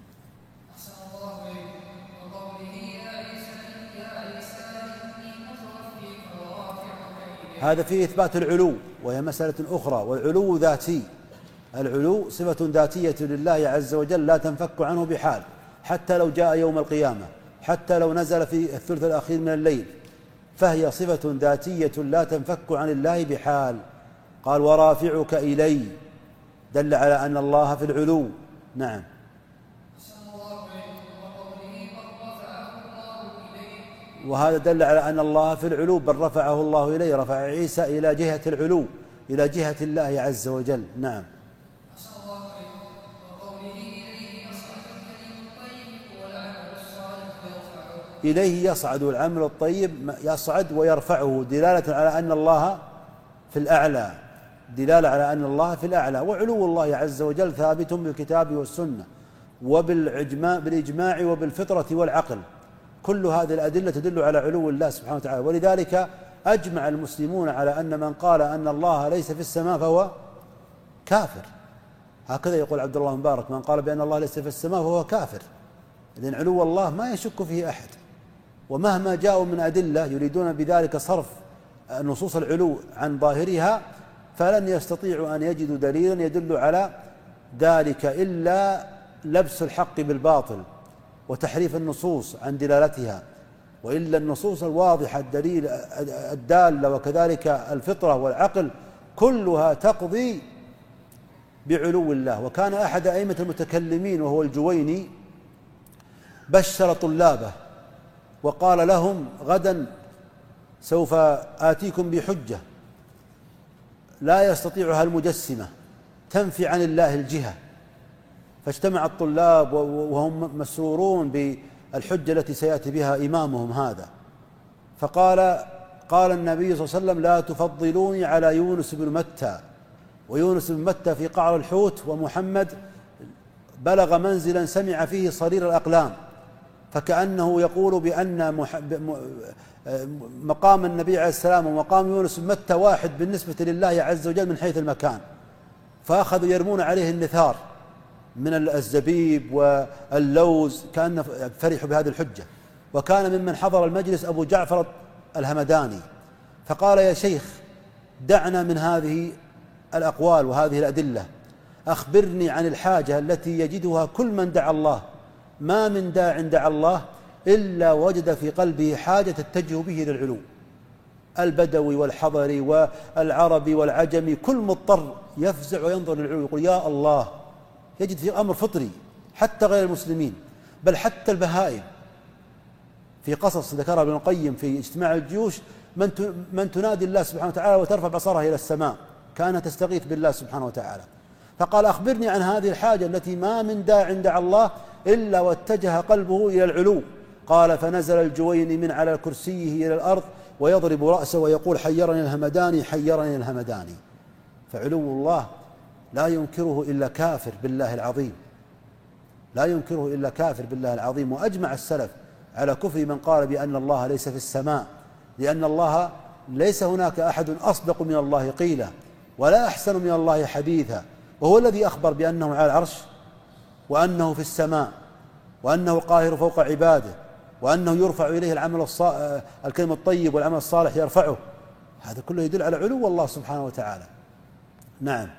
هذا فيه إثبات العلو، وهي مسألة أخرى، والعلو ذاتي، العلو صفة ذاتية لله عز وجل لا تنفك عنه بحال، حتى لو جاء يوم القيامة، حتى لو نزل في الثلث الأخير من الليل، فهي صفة ذاتية لا تنفك عن الله بحال. قال: ورافعك إلي، دل على أن الله في العلو. نعم. وهذا دل على أن الله في العلو، بل رفعه الله إليه، رفع عيسى إلى جهة العلو، إلى جهة الله عز وجل. نعم. إليه يصعد العمل الطيب، يصعد ويرفعه، دلالة على أن الله في الأعلى، دلالة على أن الله في الأعلى. وعلو الله عز وجل ثابت بالكتاب والسنة بالإجماع وبالفطرة والعقل، كل هذه الأدلة تدل على علو الله سبحانه وتعالى. ولذلك أجمع المسلمون على أن من قال أن الله ليس في السماء فهو كافر. هكذا يقول عبد الله مبارك: من قال بأن الله ليس في السماء فهو كافر، لأن علو الله ما يشك فيه أحد، ومهما جاءوا من أدلة يريدون بذلك صرف نصوص العلو عن ظاهرها، فلن يستطيعوا أن يجدوا دليلا يدل على ذلك إلا لبس الحق بالباطل وتحريف النصوص عن دلالتها. وإلا النصوص الواضحة الدليل الدالة وكذلك الفطرة والعقل كلها تقضي بعلو الله. وكان أحد أئمة المتكلمين وهو الجويني بشر طلابه وقال لهم: غدا سوف آتيكم بحجة لا يستطيعها المجسمة تنفي عن الله الجهة. فاجتمع الطلاب وهم مسرورون بالحجة التي سيأتي بها إمامهم هذا، قال النبي صلى الله عليه وسلم: لا تفضلوني على يونس بن متى. ويونس بن متى في قعر الحوت، ومحمد بلغ منزلا سمع فيه صرير الأقلام، فكأنه يقول بأن مقام النبي عليه السلام ومقام يونس بن متى واحد بالنسبة لله عز وجل من حيث المكان. فأخذوا يرمون عليه النثار من الزبيب واللوز، كأن فرحوا بهذه الحجة. وكان ممن حضر المجلس أبو جعفر الهمداني، فقال: يا شيخ، دعنا من هذه الأقوال وهذه الأدلة، أخبرني عن الحاجة التي يجدها كل من دعا الله. ما من داع دعا الله إلا وجد في قلبه حاجة تتجه به إلى العلو. البدوي والحضري والعربي والعجمي، كل مضطر يفزع وينظر للعلو، يقول: يا الله. يجد في أمر فطري حتى غير المسلمين، بل حتى البهائم. في قصص ذكرها ابن القيم في اجتماع الجيوش: من تنادي الله سبحانه وتعالى وترفع بصرها إلى السماء، كانت تستغيث بالله سبحانه وتعالى. فقال: أخبرني عن هذه الحاجة التي ما من داع دعا الله إلا واتجه قلبه إلى العلو. قال: فنزل الجويني من على كرسيه إلى الأرض ويضرب رأسه ويقول: حيرني الهمداني، حيرني الهمداني. فعلو الله لا ينكره إلا كافر بالله العظيم، لا ينكره إلا كافر بالله العظيم. وأجمع السلف على كفر من قال بأن الله ليس في السماء، لأن الله ليس هناك أحد أصدق من الله قيلا ولا أحسن من الله حديثا، وهو الذي أخبر بأنه على العرش، وأنه في السماء، وأنه قاهر فوق عباده، وأنه يرفع إليه الكلم الطيب والعمل الصالح يرفعه. هذا كله يدل على علو الله سبحانه وتعالى. نعم.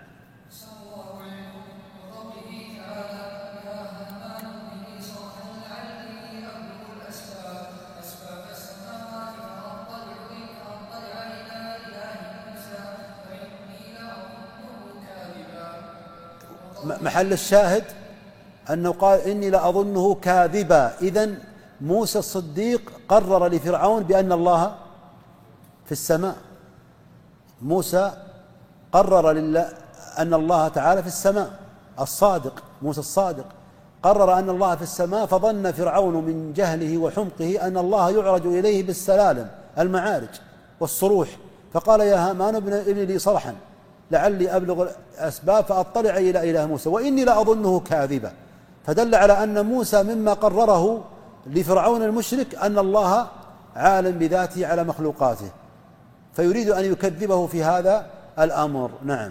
محل الشاهد أنه قال: إني لأظنه كاذبا. إذن موسى الصديق قرر لفرعون بأن الله في السماء. موسى قرر أن الله تعالى في السماء. الصادق موسى الصادق قرر أن الله في السماء، فظن فرعون من جهله وحمقه أن الله يعرج إليه بالسلالم المعارج والصروح، فقال: يا هامان ابن لي صرحا لعلي أبلغ الأسباب فأطلع إلى إله موسى وإني لأظنه كاذبا. فدل على أن موسى مما قرره لفرعون المشرك أن الله عالم بذاته على مخلوقاته، فيريد أن يكذبه في هذا الأمر. نعم.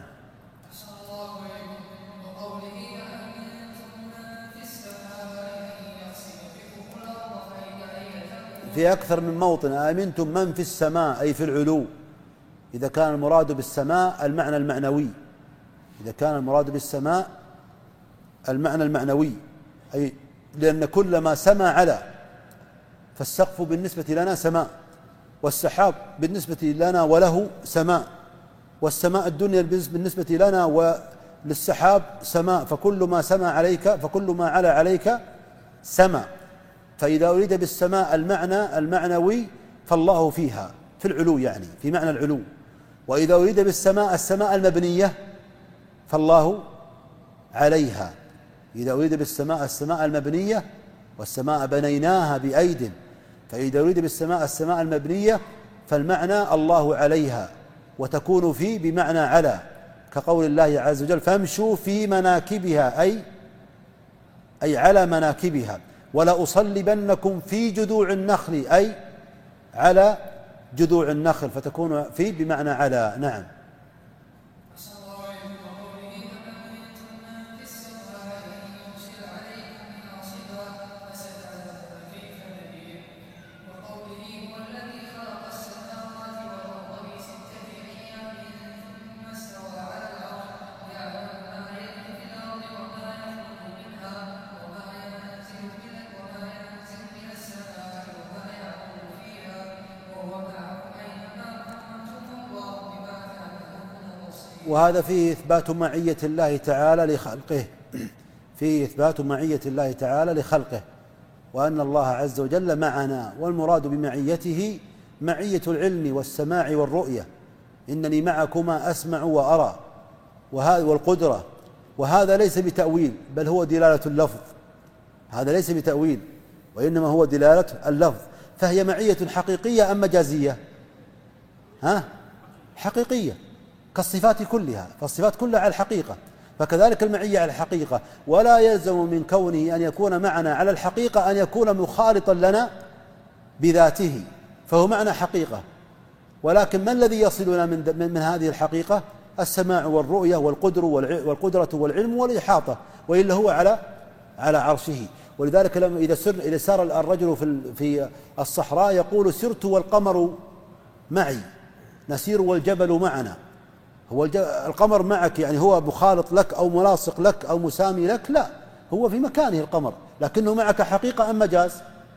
في أكثر من موطن: آمنتم من في السماء، أي في العلو، إذا كان المراد بالسماء المعنى المعنوي، إذا كان المراد بالسماء المعنى المعنوي، أي لأن كل ما سما على، فالسقف بالنسبة لنا سماء، والسحاب بالنسبة لنا وله سماء، والسماء الدنيا بالنسبة لنا وللسحاب سماء، فكل ما سما عليك، فكل ما علا عليك سما. فإذا أريد بالسماء المعنى المعنوي فالله فيها في العلو، يعني في معنى العلو. وإذا أريد بالسماء السماء المبنية فالله عليها. إذا أريد بالسماء السماء المبنية، والسماء بنيناها بأيد، فإذا أريد بالسماء السماء المبنية فالمعنى الله عليها، وتكون في بمعنى على، كقول الله عز وجل فامشوا في مناكبها، أي على مناكبها، ولأصلبنكم في جذوع النخل، أي على جذوع النخل، فتكون في بمعنى على. نعم. وهذا فيه إثبات معية الله تعالى لخلقه، فيه إثبات معية الله تعالى لخلقه، وأن الله عز وجل معنا، والمراد بمعيته معية العلم والسماع والرؤية، إنني معكما أسمع وأرى، والقدرة. وهذا ليس بتأويل، بل هو دلالة اللفظ، هذا ليس بتأويل وإنما هو دلالة اللفظ. فهي معية حقيقية أم مجازية؟ حقيقية كالصفات كلها، فالصفات كلها على الحقيقة، فكذلك المعية على الحقيقة. ولا يلزم من كونه أن يكون معنا على الحقيقة أن يكون مخالطا لنا بذاته، فهو معنى حقيقة. ولكن ما الذي يصلنا من هذه الحقيقة؟ السماع والرؤية والقدرة والعلم والإحاطة، وإلا هو على عرشه. ولذلك إذا سار الرجل في الصحراء يقول سرت والقمر معي، نسير والجبل معنا. هو القمر معك، يعني هو مخالط لك أو ملاصق لك أو مسامي لك؟ لا، هو في مكانه القمر، لكنه معك حقيقة أم مجاز؟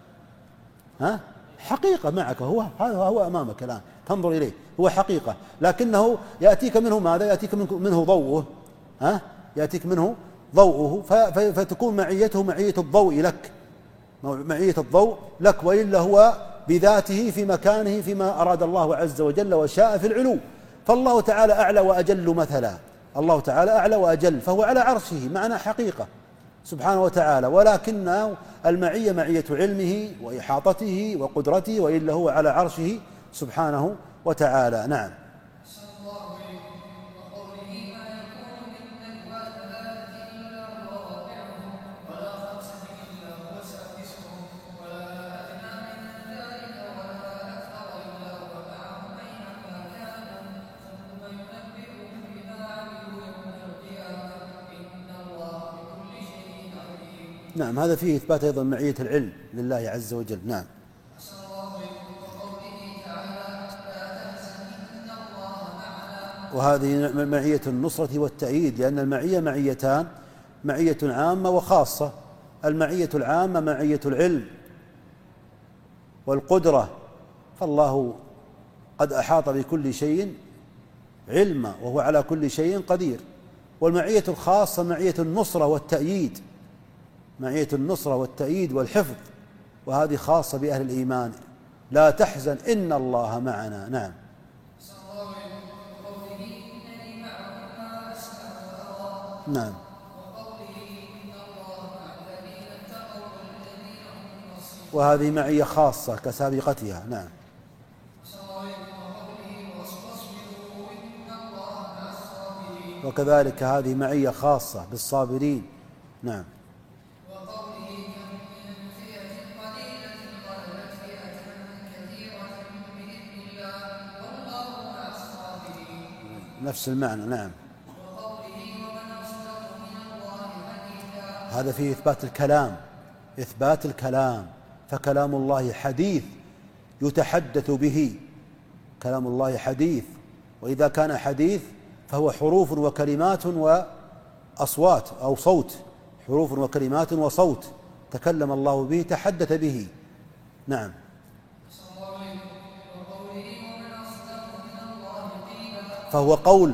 حقيقة معك، هو أمامك الآن تنظر إليه، هو حقيقة، لكنه يأتيك منه ماذا؟ يأتيك منه ضوءه، يأتيك منه ضوءه، فتكون معيته معية الضوء لك، معية الضوء لك، وإلا هو بذاته في مكانه فيما أراد الله عز وجل وشاء في العلو. فالله تعالى أعلى وأجل مثلا، الله تعالى أعلى وأجل، فهو على عرشه معنى حقيقة سبحانه وتعالى، ولكن المعية معية علمه وإحاطته وقدرته، وإلا هو على عرشه سبحانه وتعالى. نعم. نعم، هذا فيه إثبات أيضا معية العلم لله عز وجل. نعم. وهذه معية النصرة والتأييد، لأن المعية معيتان، معية عامة وخاصة. المعية العامة معية العلم والقدرة، فالله قد أحاط بكل شيء علما وهو على كل شيء قدير. والمعية الخاصة معية النصرة والتأييد، معية النصرة والتأييد والحفظ، وهذه خاصة بأهل الإيمان. لا تحزن إن الله معنا. نعم. نعم. وهذه معية خاصة كسابقتها. نعم. وكذلك هذه معية خاصة بالصابرين. نعم. نفس المعنى. نعم. هذا فيه إثبات الكلام، إثبات الكلام، فكلام الله حديث يتحدث به، كلام الله حديث، وإذا كان حديث فهو حروف وكلمات وأصوات أو صوت، حروف وكلمات وصوت، تكلم الله به، تحدث به. نعم. فهو قول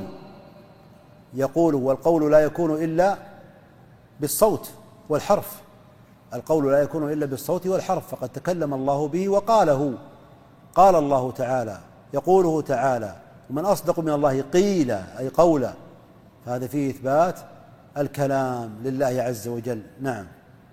يقول، والقول لا يكون إلا بالصوت والحرف، القول لا يكون إلا بالصوت والحرف، فقد تكلم الله به وقاله. قال الله تعالى، يقوله تعالى: ومن أصدق من الله قيلا، أي قولا. فهذا فيه إثبات الكلام لله عز وجل. نعم.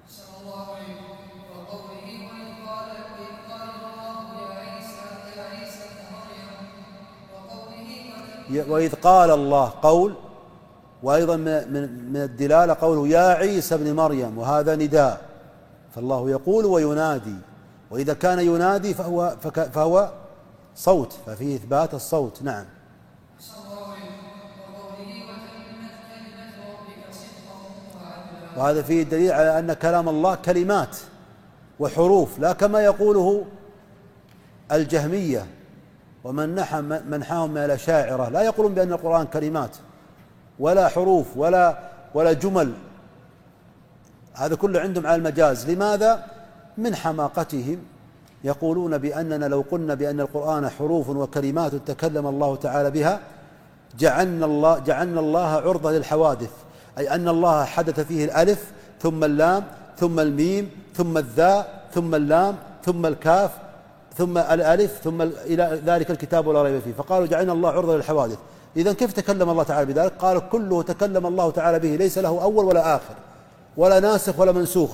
وإذ قال الله قول، وأيضا من الدلالة قوله يا عيسى ابن مريم، وهذا نداء، فالله يقول وينادي، وإذا كان ينادي فهو صوت، ففيه إثبات الصوت. نعم. وهذا فيه دليل على أن كلام الله كلمات وحروف، لا كما يقوله الجهمية ومن منحاهم من الأشاعرة، لا يقولون بأن القرآن كلمات ولا حروف ولا جمل، هذا كله عندهم على المجاز. لماذا؟ من حماقتهم، يقولون بأننا لو قلنا بأن القرآن حروف وكلمات تكلم الله تعالى بها جعلنا الله عرضة للحوادث، أي أن الله حدث فيه الألف ثم اللام ثم الميم ثم الذاء ثم اللام ثم الكاف ثم الألف ثم إلى ذلك الكتاب ولا ريب فيه، فقالوا جعلنا الله عرضة للحوادث. إذن كيف تكلم الله تعالى بذلك؟ قال كله تكلم الله تعالى به، ليس له أول ولا آخر ولا ناسخ ولا منسوخ.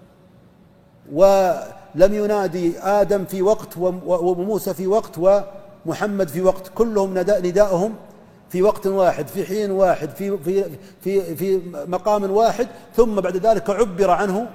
ولم ينادي آدم في وقت وموسى في وقت ومحمد في وقت، كلهم نداءهم في وقت واحد، في حين واحد، في مقام واحد، ثم بعد ذلك عبر عنه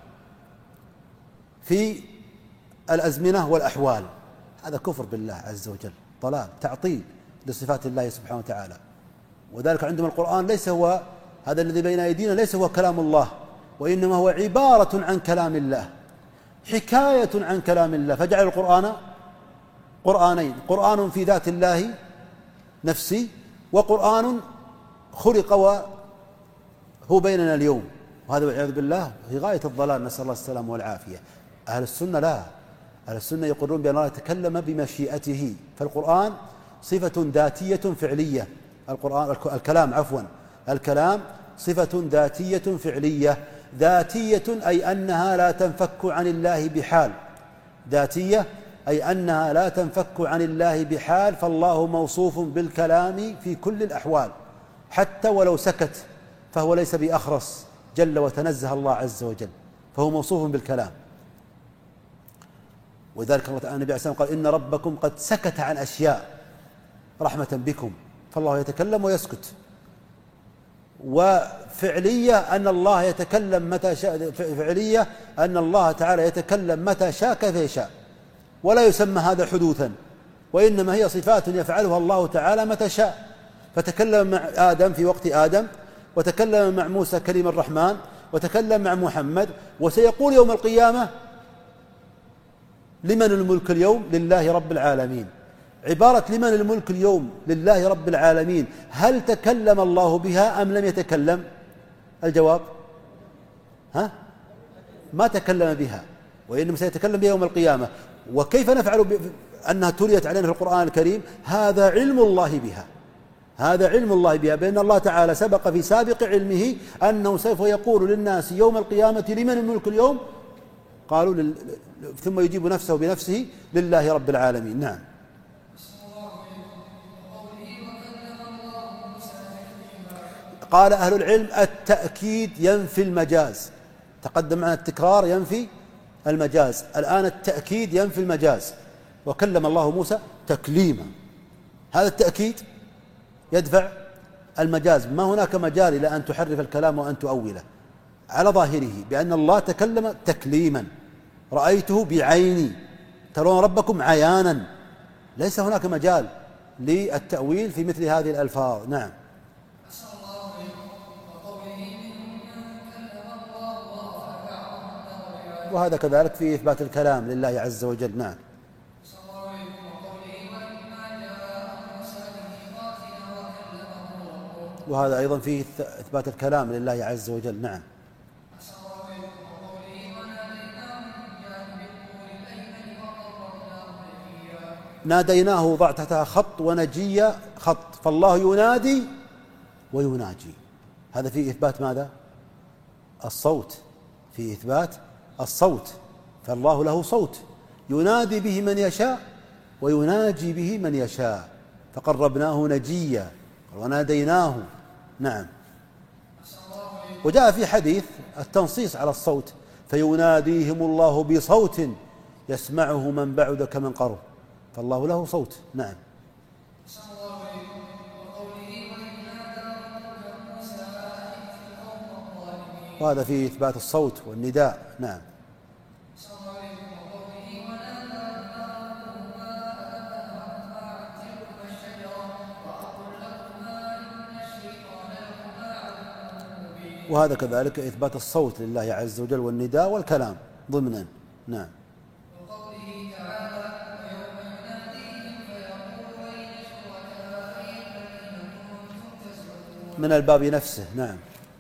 في الأزمنة والأحوال. هذا كفر بالله عز وجل، ضلال، تعطيل لصفات الله سبحانه وتعالى. وذلك عندهم القرآن ليس هو هذا الذي بين أيدينا، ليس هو كلام الله، وإنما هو عبارة عن كلام الله، حكاية عن كلام الله. فجعل القرآن قرآنين: قرآن في ذات الله نفسي، وقرآن خلق وهو بيننا اليوم. وهذا والعياذ بالله في غاية الضلال، نسأل الله السلامة والعافية. أهل السنة لا، أهل السنة يقولون بأن الله يتكلم بمشيئته، فالقرآن صفة ذاتية فعلية. الكلام صفة ذاتية فعلية. ذاتية أي أنها لا تنفك عن الله بحال، ذاتية أي أنها لا تنفك عن الله بحال، فالله موصوف بالكلام في كل الأحوال، حتى ولو سكت فهو ليس بأخرس، جل وتنزه الله عز وجل، فهو موصوف بالكلام. ولذلك النبي عليه الصلاة والسلام قال: إن ربكم قد سكت عن أشياء رحمة بكم، فالله يتكلم ويسكت. وفعلية أن الله يتكلم متى شاء، فعلية أن الله تعالى يتكلم متى شاء كيف يشاء، ولا يسمى هذا حدوثا، وإنما هي صفات يفعلها الله تعالى متى شاء. فتكلم مع آدم في وقت آدم، وتكلم مع موسى كليم الرحمن، وتكلم مع محمد، وسيقول يوم القيامة: لمن الملك اليوم؟ لله رب العالمين. عبارة لمن الملك اليوم لله رب العالمين، هل تكلم الله بها أم لم يتكلم؟ الجواب: ما تكلم بها، وإنما سيتكلم بها يوم القيامة. وكيف نفعل أنها تليت علينا في القرآن الكريم؟ هذا علم الله بها، هذا علم الله بها، بأن الله تعالى سبق في سابق علمه أنه سوف يقول للناس يوم القيامة: لمن الملك اليوم؟ قالوا ثم يجيب نفسه بنفسه: لله رب العالمين. نعم. قال أهل العلم: التأكيد ينفي المجاز. تقدم معنا التكرار ينفي المجاز، الآن التأكيد ينفي المجاز. وكلم الله موسى تكليما، هذا التأكيد يدفع المجاز. ما هناك مجال إلى أن تحرف الكلام وأن تؤوله على ظاهره بأن الله تكلم تكليما، رأيته بعيني، ترون ربكم عيانا. ليس هناك مجال للتأويل في مثل هذه الألفاظ. نعم. وهذا كذلك في إثبات الكلام لله عز وجل. نعم. وهذا أيضا فيه إثبات الكلام لله عز وجل. نعم. ناديناه وضع تحتها خط، ونجي خط، فالله ينادي ويناجي. هذا فيه إثبات ماذا؟ الصوت، فيه إثبات الصوت، فالله له صوت ينادي به من يشاء ويناجي به من يشاء، فقربناه نجيا وناديناه. نعم. وجاء في حديث التنصيص على الصوت، فيناديهم الله بصوت يسمعه من بعد كمن قرب، فالله له صوت. نعم. وهذا فيه إثبات الصوت والنداء. نعم. وهذا كذلك إثبات الصوت لله عز وجل والنداء والكلام ضمنا. نعم. من الباب نفسه. نعم.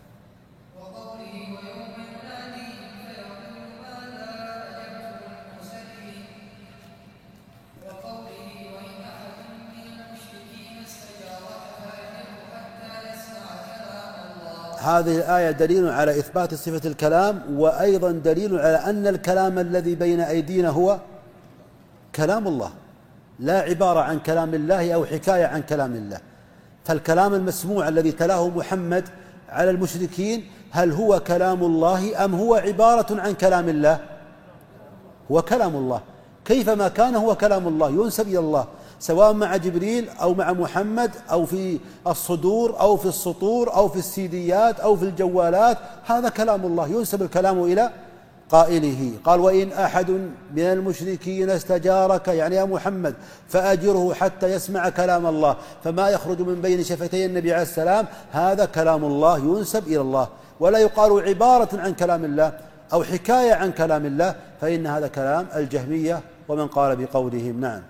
هذه الآية دليل على إثبات صفة الكلام، وأيضا دليل على أن الكلام الذي بين أيدينا هو كلام الله، لا عبارة عن كلام الله أو حكاية عن كلام الله. فالكلام المسموع الذي تلاه محمد على المشركين هل هو كلام الله أم هو عبارة عن كلام الله؟ هو كلام الله، كيفما كان هو كلام الله ينسب إلى الله، سواء مع جبريل أو مع محمد أو في الصدور أو في السطور أو في السيديات أو في الجوالات، هذا كلام الله ينسب الكلام إلى قائله. قال: وإن أحد من المشركين استجارك، يعني يا محمد، فأجره حتى يسمع كلام الله. فما يخرج من بين شفتي النبي عليه السلام هذا كلام الله ينسب إلى الله، ولا يقال عبارة عن كلام الله أو حكاية عن كلام الله، فإن هذا كلام الجهمية ومن قال بقولهم. نعم.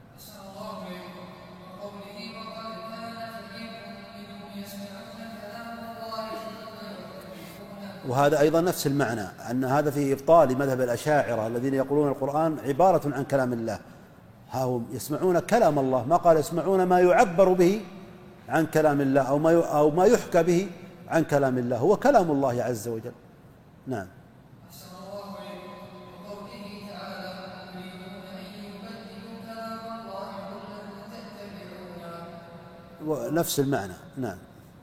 وهذا أيضا نفس المعنى، أن هذا فيه إبطال لمذهب الأشاعرة الذين يقولون القرآن عبارة عن كلام الله. هم يسمعون كلام الله، ما قال يسمعون ما يعبر به عن كلام الله أو ما يحكى به عن كلام الله، هو كلام الله عز وجل. نعم. نفس المعنى. نعم.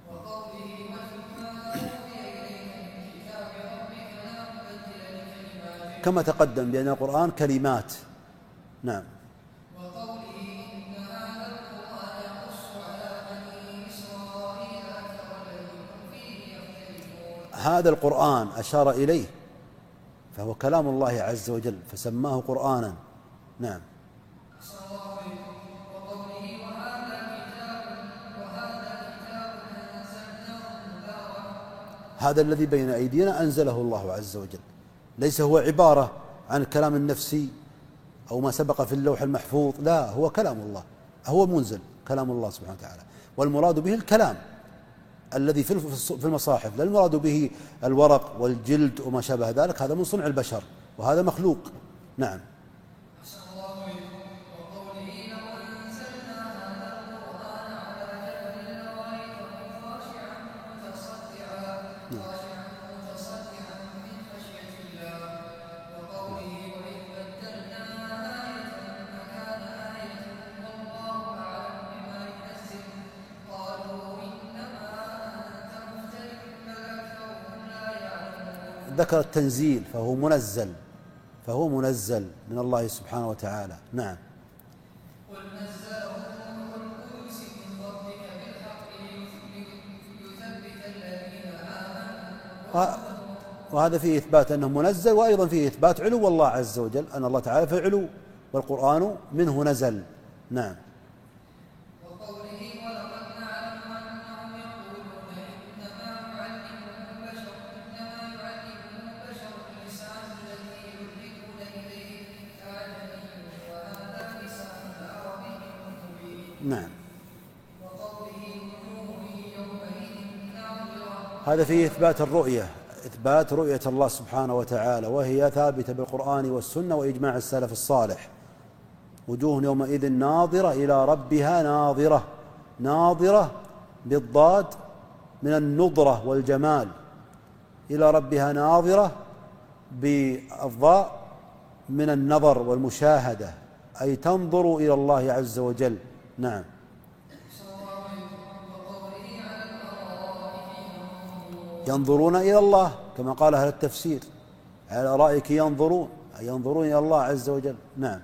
كما تقدم بأن القرآن كلمات. نعم. هذا القرآن أشار إليه، فهو كلام الله عز وجل فسماه قرآنا. نعم. هذا الذي بين أيدينا أنزله الله عز وجل، ليس هو عبارة عن الكلام النفسي أو ما سبق في اللوح المحفوظ، لا، هو كلام الله، هو منزل كلام الله سبحانه وتعالى، والمراد به الكلام الذي في المصاحف، لا المراد به الورق والجلد وما شابه ذلك، هذا من صنع البشر وهذا مخلوق. نعم. ذكر التنزيل فهو منزل من الله سبحانه وتعالى. نعم. وهذا فيه إثبات أنه منزل، وأيضا فيه إثبات علو الله عز وجل، أن الله تعالى في علو والقرآن منه نزل. نعم. نعم. هذا فيه إثبات الرؤية، إثبات رؤية الله سبحانه وتعالى، وهي ثابتة بالقرآن والسنة وإجماع السلف الصالح. وجوه يومئذ ناظرة إلى ربها ناظرة، ناظرة بالضاد من النضرة والجمال، إلى ربها ناظرة بالضاء من النظر والمشاهدة، أي تنظر إلى الله عز وجل. نعم. ينظرون إلى الله كما قال أهل التفسير، على الأرائك ينظرون، أي ينظرون إلى الله عز وجل. نعم.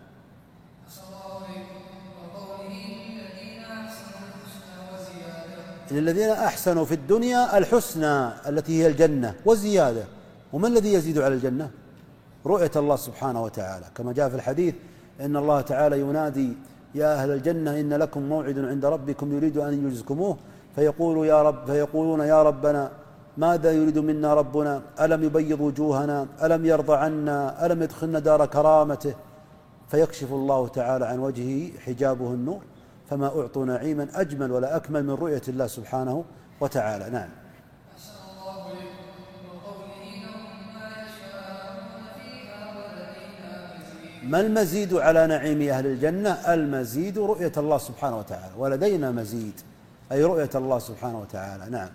للذين أحسنوا في الدنيا الحسنى التي هي الجنة وزيادة. وما الذي يزيد على الجنة؟ رؤية الله سبحانه وتعالى، كما جاء في الحديث إن الله تعالى ينادي يا أهل الجنة إن لكم موعد عند ربكم يريد أن يجزكموه فيقولون يا ربنا ماذا يريد منا ربنا؟ ألم يبيض وجوهنا؟ ألم يرضى عنا؟ ألم يدخلنا دار كرامته؟ فيكشف الله تعالى عن وجهه حجابه النور، فما أعطوا نعيما أجمل ولا أكمل من رؤية الله سبحانه وتعالى. نعم. ما المزيد على نعيم أهل الجنة؟ المزيد رؤية الله سبحانه وتعالى، ولدينا مزيد أي رؤية الله سبحانه وتعالى. نعم.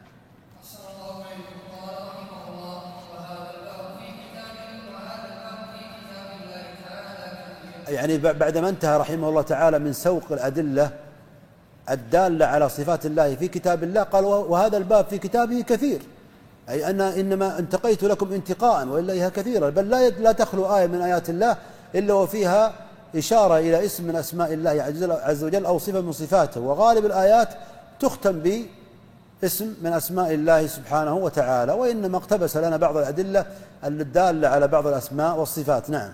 يعني بعدما انتهى رحمه الله تعالى من سوق الأدلة الدالة على صفات الله في كتاب الله، قال وهذا الباب في كتابه كثير، أي أن إنما انتقيت لكم انتقاء وإلا هي كثيرة، بل لا تخلو آية من آيات الله إلا وفيها إشارة إلى اسم من أسماء الله عز وجل أو صفة من صفاته، وغالب الآيات تختم باسم من أسماء الله سبحانه وتعالى، وإنما اقتبس لنا بعض الأدلة الدالة على بعض الأسماء والصفات. نعم.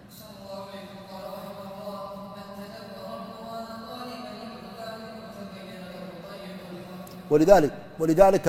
ولذلك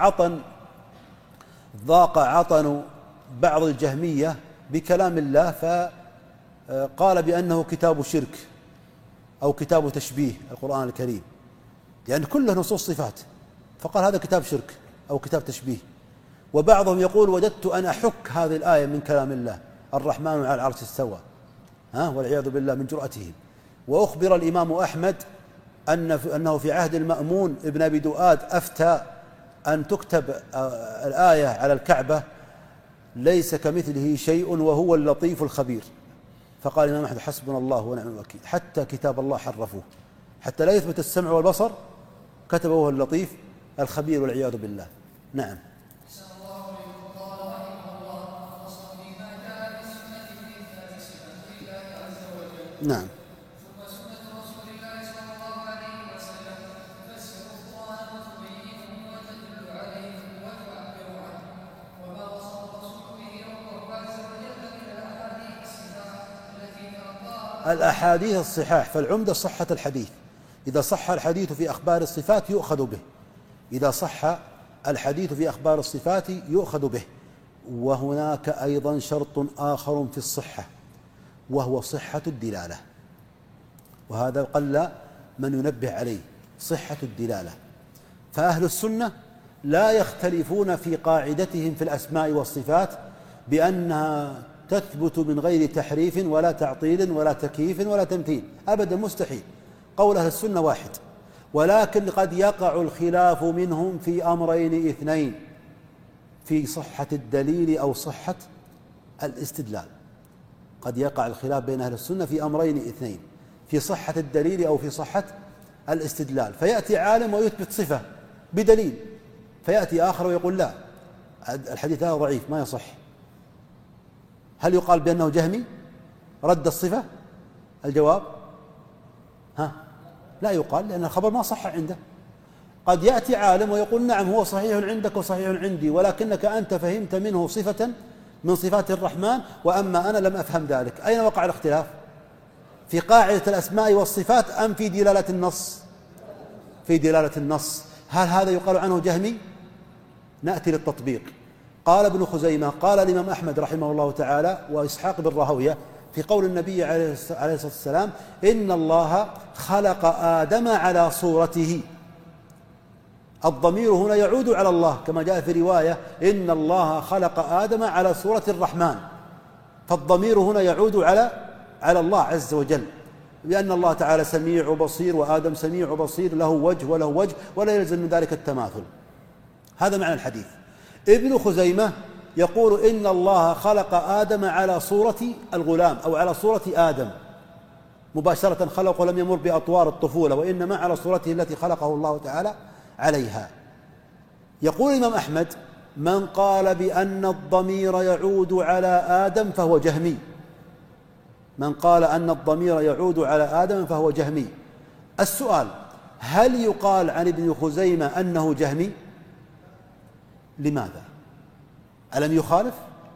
ضاق عطن بعض الجهمية بكلام الله، فقال بأنه كتاب شرك أو كتاب تشبيه القرآن الكريم، لأن كله نصوص صفات، فقال هذا كتاب شرك أو كتاب تشبيه. وبعضهم يقول وجدت أن أحك هذه الآية من كلام الله الرحمن على العرش استوى، والعياذ بالله من جرأتهم. وأخبر الإمام أحمد أنه في عهد المأمون ابن أبي دؤاد أفتى أن تكتب الآية على الكعبة ليس كمثله شيء وهو اللطيف الخبير، فقال الإمام أحمد حسبنا الله ونعم الوكيل. حتى كتاب الله حرفوه حتى لا يثبت السمع والبصر، كتبه هو اللطيف الخبير والعياذ بالله. نعم. نعم. الأحاديث الصحاح، فالعمدة صحة الحديث، إذا صح الحديث في أخبار الصفات يؤخذ به، إذا صح الحديث في أخبار الصفات يؤخذ به. وهناك أيضا شرط آخر في الصحة وهو صحة الدلالة، وهذا قل من ينبه عليه، صحة الدلالة. فأهل السنة لا يختلفون في قاعدتهم في الأسماء والصفات بأنها تثبت من غير تحريف ولا تعطيل ولا تكييف ولا تمثيل، أبدا مستحيل. قول أهل السنة واحد، ولكن قد يقع الخلاف منهم في أمرين اثنين، في صحة الدليل أو صحة الاستدلال. قد يقع الخلاف بين أهل السنة في أمرين اثنين، في صحة الدليل أو في صحة الاستدلال. فيأتي عالم ويثبت صفة بدليل، فيأتي آخر ويقول لا الحديث هذا ضعيف ما يصح. هل يقال بأنه جهمي رد الصفة؟ الجواب لا يقال، لأن الخبر ما صح عنده. قد يأتي عالم ويقول نعم هو صحيح عندك وصحيح عندي، ولكنك أنت فهمت منه صفة من صفات الرحمن وأما أنا لم أفهم ذلك. أين وقع الاختلاف؟ في قاعدة الأسماء والصفات أم في دلالة النص؟ في دلالة النص. هل هذا يقال عنه جهمي؟ نأتي للتطبيق. قال ابن خزيمة قال الإمام أحمد رحمه الله تعالى وإسحاق بن راهويه في قول النبي عليه الصلاة والسلام إن الله خلق آدم على صورته، الضمير هنا يعود على الله كما جاء في رواية إن الله خلق آدم على صورة الرحمن، فالضمير هنا يعود على الله عز وجل، لأن الله تعالى سميع وبصير وآدم سميع وبصير، له وجه وله وجه ولا يلزم من ذلك التماثل. هذا معنى الحديث. ابن خزيمة يقول إن الله خلق آدم على صورة الغلام أو على صورة آدم مباشرة، خلقه لم يمر بأطوار الطفولة، وإنما على صورته التي خلقه الله تعالى عليها. يقول الإمام أحمد: من قال بأن الضمير يعود على آدم فهو جهمي. من قال أن الضمير يعود على آدم فهو جهمي. السؤال: هل يقال عن ابن خزيمة أنه جهمي؟ لماذا؟ ألم يخالف؟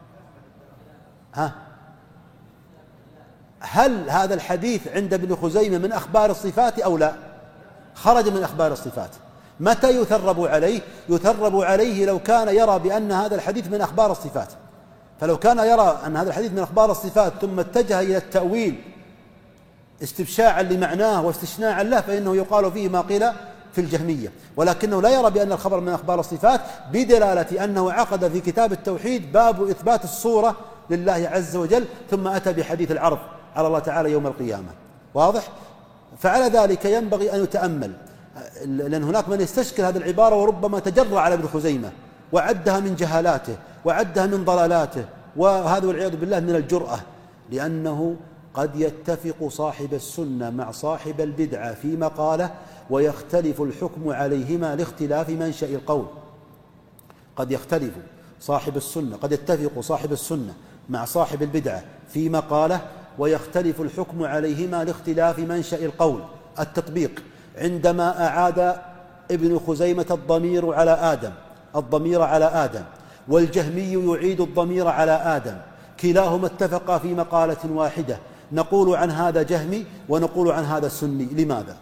هل هذا الحديث عند ابن خزيمة من أخبار الصفات أو لا؟ خرج من أخبار الصفات. متى يثرب عليه؟ يثرب عليه لو كان يرى بأن هذا الحديث من أخبار الصفات. فلو كان يرى أن هذا الحديث من أخبار الصفات ثم اتجه إلى التأويل استبشاعا لمعناه واستشناعا له، فإنه يقال فيه ما قيل في الجهمية. ولكنه لا يرى بأن الخبر من أخبار الصفات، بدلالة أنه عقد في كتاب التوحيد باب إثبات الصورة لله عز وجل، ثم أتى بحديث العرض على الله تعالى يوم القيامة. واضح؟ فعلى ذلك ينبغي أن يتأمل، لأن هناك من يستشكل هذه العبارة وربما تجرأ على ابن خزيمة وعدها من جهالاته وعدها من ضلالاته، وهذا والعياذ بالله من الجرأة، لأنه قد يتفق صاحب السنة مع صاحب البدعة في مقاله ويختلف الحكم عليهما لاختلاف منشأ القول. قد يختلف صاحب السنة، قد يتفق صاحب السنة مع صاحب البدعة في مقاله ويختلف الحكم عليهما لاختلاف منشأ القول. التطبيق: عندما أعاد ابن خزيمة الضمير على آدم والجهمي يعيد الضمير على آدم، كلاهما اتفقا في مقالة واحدة، نقول عن هذا جهمي ونقول عن هذا سني. لماذا؟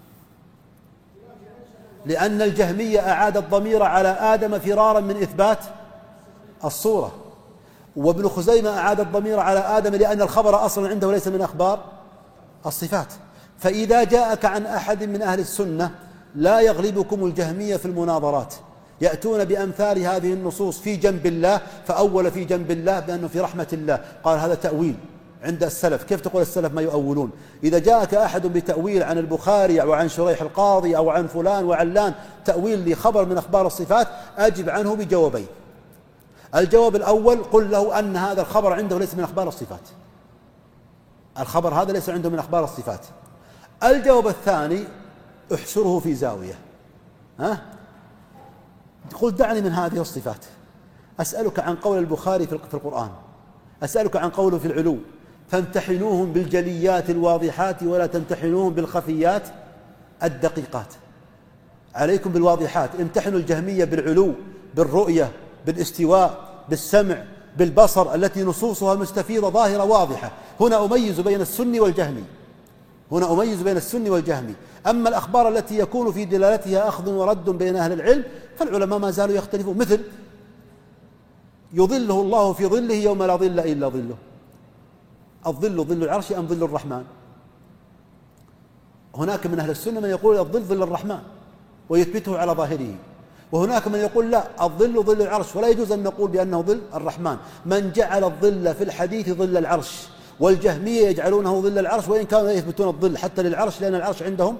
لأن الجهمي أعاد الضمير على آدم فرارا من إثبات الصورة، وابن خزيمة أعاد الضمير على آدم لأن الخبر أصلا عنده ليس من أخبار الصفات. فإذا جاءك عن أحد من أهل السنة لا يغلبكم الجهمية في المناظرات، يأتون بأمثال هذه النصوص في جنب الله، فأول في جنب الله بأنه في رحمة الله، قال هذا تأويل عند السلف. كيف تقول السلف ما يؤولون؟ إذا جاءك أحد بتأويل عن البخاري أو عن شريح القاضي أو عن فلان وعلان، تأويل لخبر من أخبار الصفات، أجب عنه بجوابين. الجواب الأول: قل له أن هذا الخبر عنده ليس من أخبار الصفات، الخبر هذا ليس عنده من أخبار الصفات. الجواب الثاني: احشره في زاوية، قل دعني من هذه الصفات، أسألك عن قول البخاري في القرآن، أسألك عن قوله في العلو، فامتحنوهم بالجليات الواضحات ولا تمتحنوهم بالخفيات الدقيقات. عليكم بالواضحات، امتحنوا الجهمية بالعلو، بالرؤية، بالاستواء، بالسمع، بالبصر، التي نصوصها مستفيضة ظاهرة واضحة. هنا أميز بين السني والجهمي، هنا أميز بين السني والجهمي. أما الأخبار التي يكون في دلالتها أخذ ورد بين أهل العلم، فالعلماء ما زالوا يختلفون، مثل يظله الله في ظله يوم لا ظل إلا ظله. الظل ظل العرش أم ظل الرحمن؟ هناك من أهل السنة من يقول الظل ظل الرحمن ويثبته على ظاهره، وهناك من يقول لا، الظل ظل العرش ولا يجوز أن نقول بأنه ظل الرحمن. من جعل الظل في الحديث ظل العرش، والجهمية يجعلونه ظل العرش وإن كانوا يثبتون الظل حتى للعرش، لأن العرش عندهم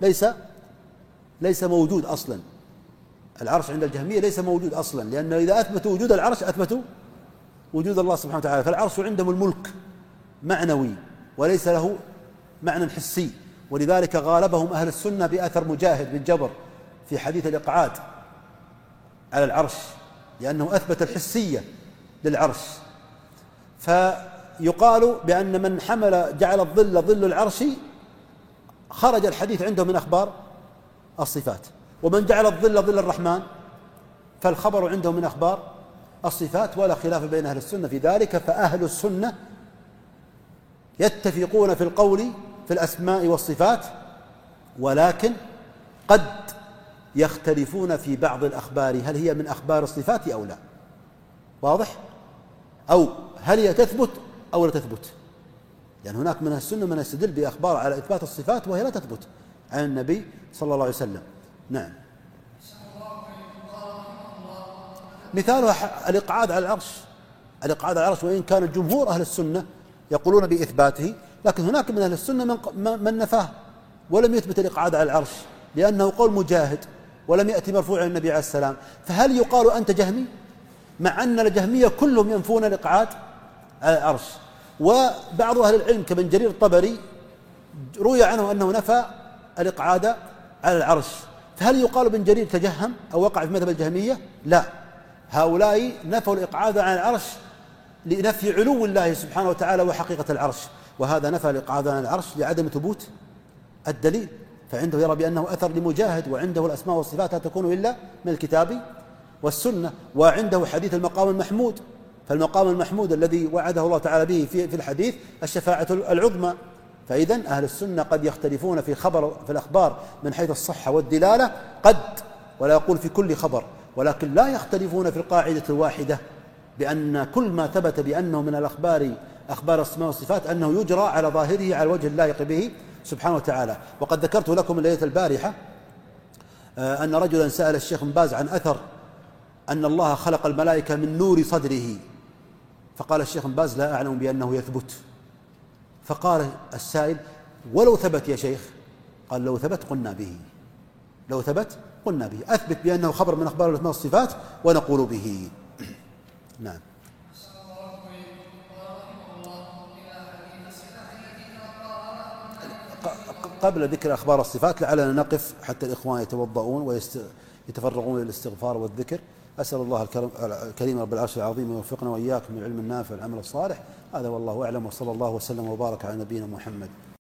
ليس موجود أصلا. العرش عند الجهمية ليس موجود أصلا، لأنه إذا أثبتوا وجود العرش أثبتوا وجود الله سبحانه وتعالى. فالعرش عندهم الملك معنوي وليس له معنى حسي، ولذلك غالبهم أهل السنة بأثر مجاهد بن جبر في حديث الإقعاد على العرش، لأنه أثبت الحسية للعرش. فيقال بأن من جعل الظل ظل العرش خرج الحديث عنده من أخبار الصفات، ومن جعل الظل ظل الرحمن فالخبر عنده من أخبار الصفات، ولا خلاف بين أهل السنة في ذلك. فأهل السنة يتفقون في القول في الأسماء والصفات، ولكن قد يختلفون في بعض الأخبار، هل هي من أخبار الصفات أو لا؟ واضح؟ أو هل هي تثبت أو لا تثبت؟ لأن هناك من السنة من يستدل بأخبار على إثبات الصفات وهي لا تثبت عن النبي صلى الله عليه وسلم. نعم. مثالها الإقعاد على العرش، الإقعاد على العرش، وإن كان الجمهور أهل السنة يقولون بإثباته، لكن هناك من أهل السنة من نفاه ولم يثبت الإقعاد على العرش، لأنه قول مجاهد ولم يأتي مرفوع عن النبي عليه السلام. فهل يقال أنت جهمي؟ مع أن الجهمية كلهم ينفون الإقعاد على العرش. وبعض أهل العلم كابن جرير الطبري روي عنه أنه نفى الإقعاد على العرش. فهل يقال ابن جرير تجهم أو وقع في مذهب الجهمية؟ لا، هؤلاء نفوا الإقعاد على العرش لنفي علو الله سبحانه وتعالى وحقيقة العرش، وهذا نفى الإقعاد على العرش لعدم ثبوت الدليل، فعنده يرى بأنه أثر لمجاهد، وعنده الأسماء والصفات لا تكون إلا من الكتاب والسنة، وعنده حديث المقام المحمود، فالمقام المحمود الذي وعده الله تعالى به في الحديث الشفاعة العظمى. فإذن أهل السنة قد يختلفون في الأخبار من حيث الصحة والدلالة قد، ولا يقول في كل خبر، ولكن لا يختلفون في القاعدة الواحدة بأن كل ما ثبت بأنه من الأخبار أخبار الأسماء والصفات أنه يجرى على ظاهره على الوجه اللائق به سبحانه وتعالى. وقد ذكرت لكم الليلة البارحة أن رجلا سأل الشيخ بن باز عن أثر أن الله خلق الملائكة من نور صدره، فقال الشيخ بن باز لا أعلم بأنه يثبت. فقال السائل ولو ثبت يا شيخ؟ قال لو ثبت قلنا به، لو ثبت قلنا به، أثبت بأنه خبر من أخبار الأسماء والصفات ونقول به. نعم. قبل ذكر أخبار الصفات لعلنا نقف حتى الإخوان يتوضؤون ويتفرغون للاستغفار والذكر. أسأل الله الكريم رب العرش العظيم يوفقنا وإياكم للعلم النافع والعمل الصالح. هذا والله أعلم، وصلى الله وسلم وبارك على نبينا محمد.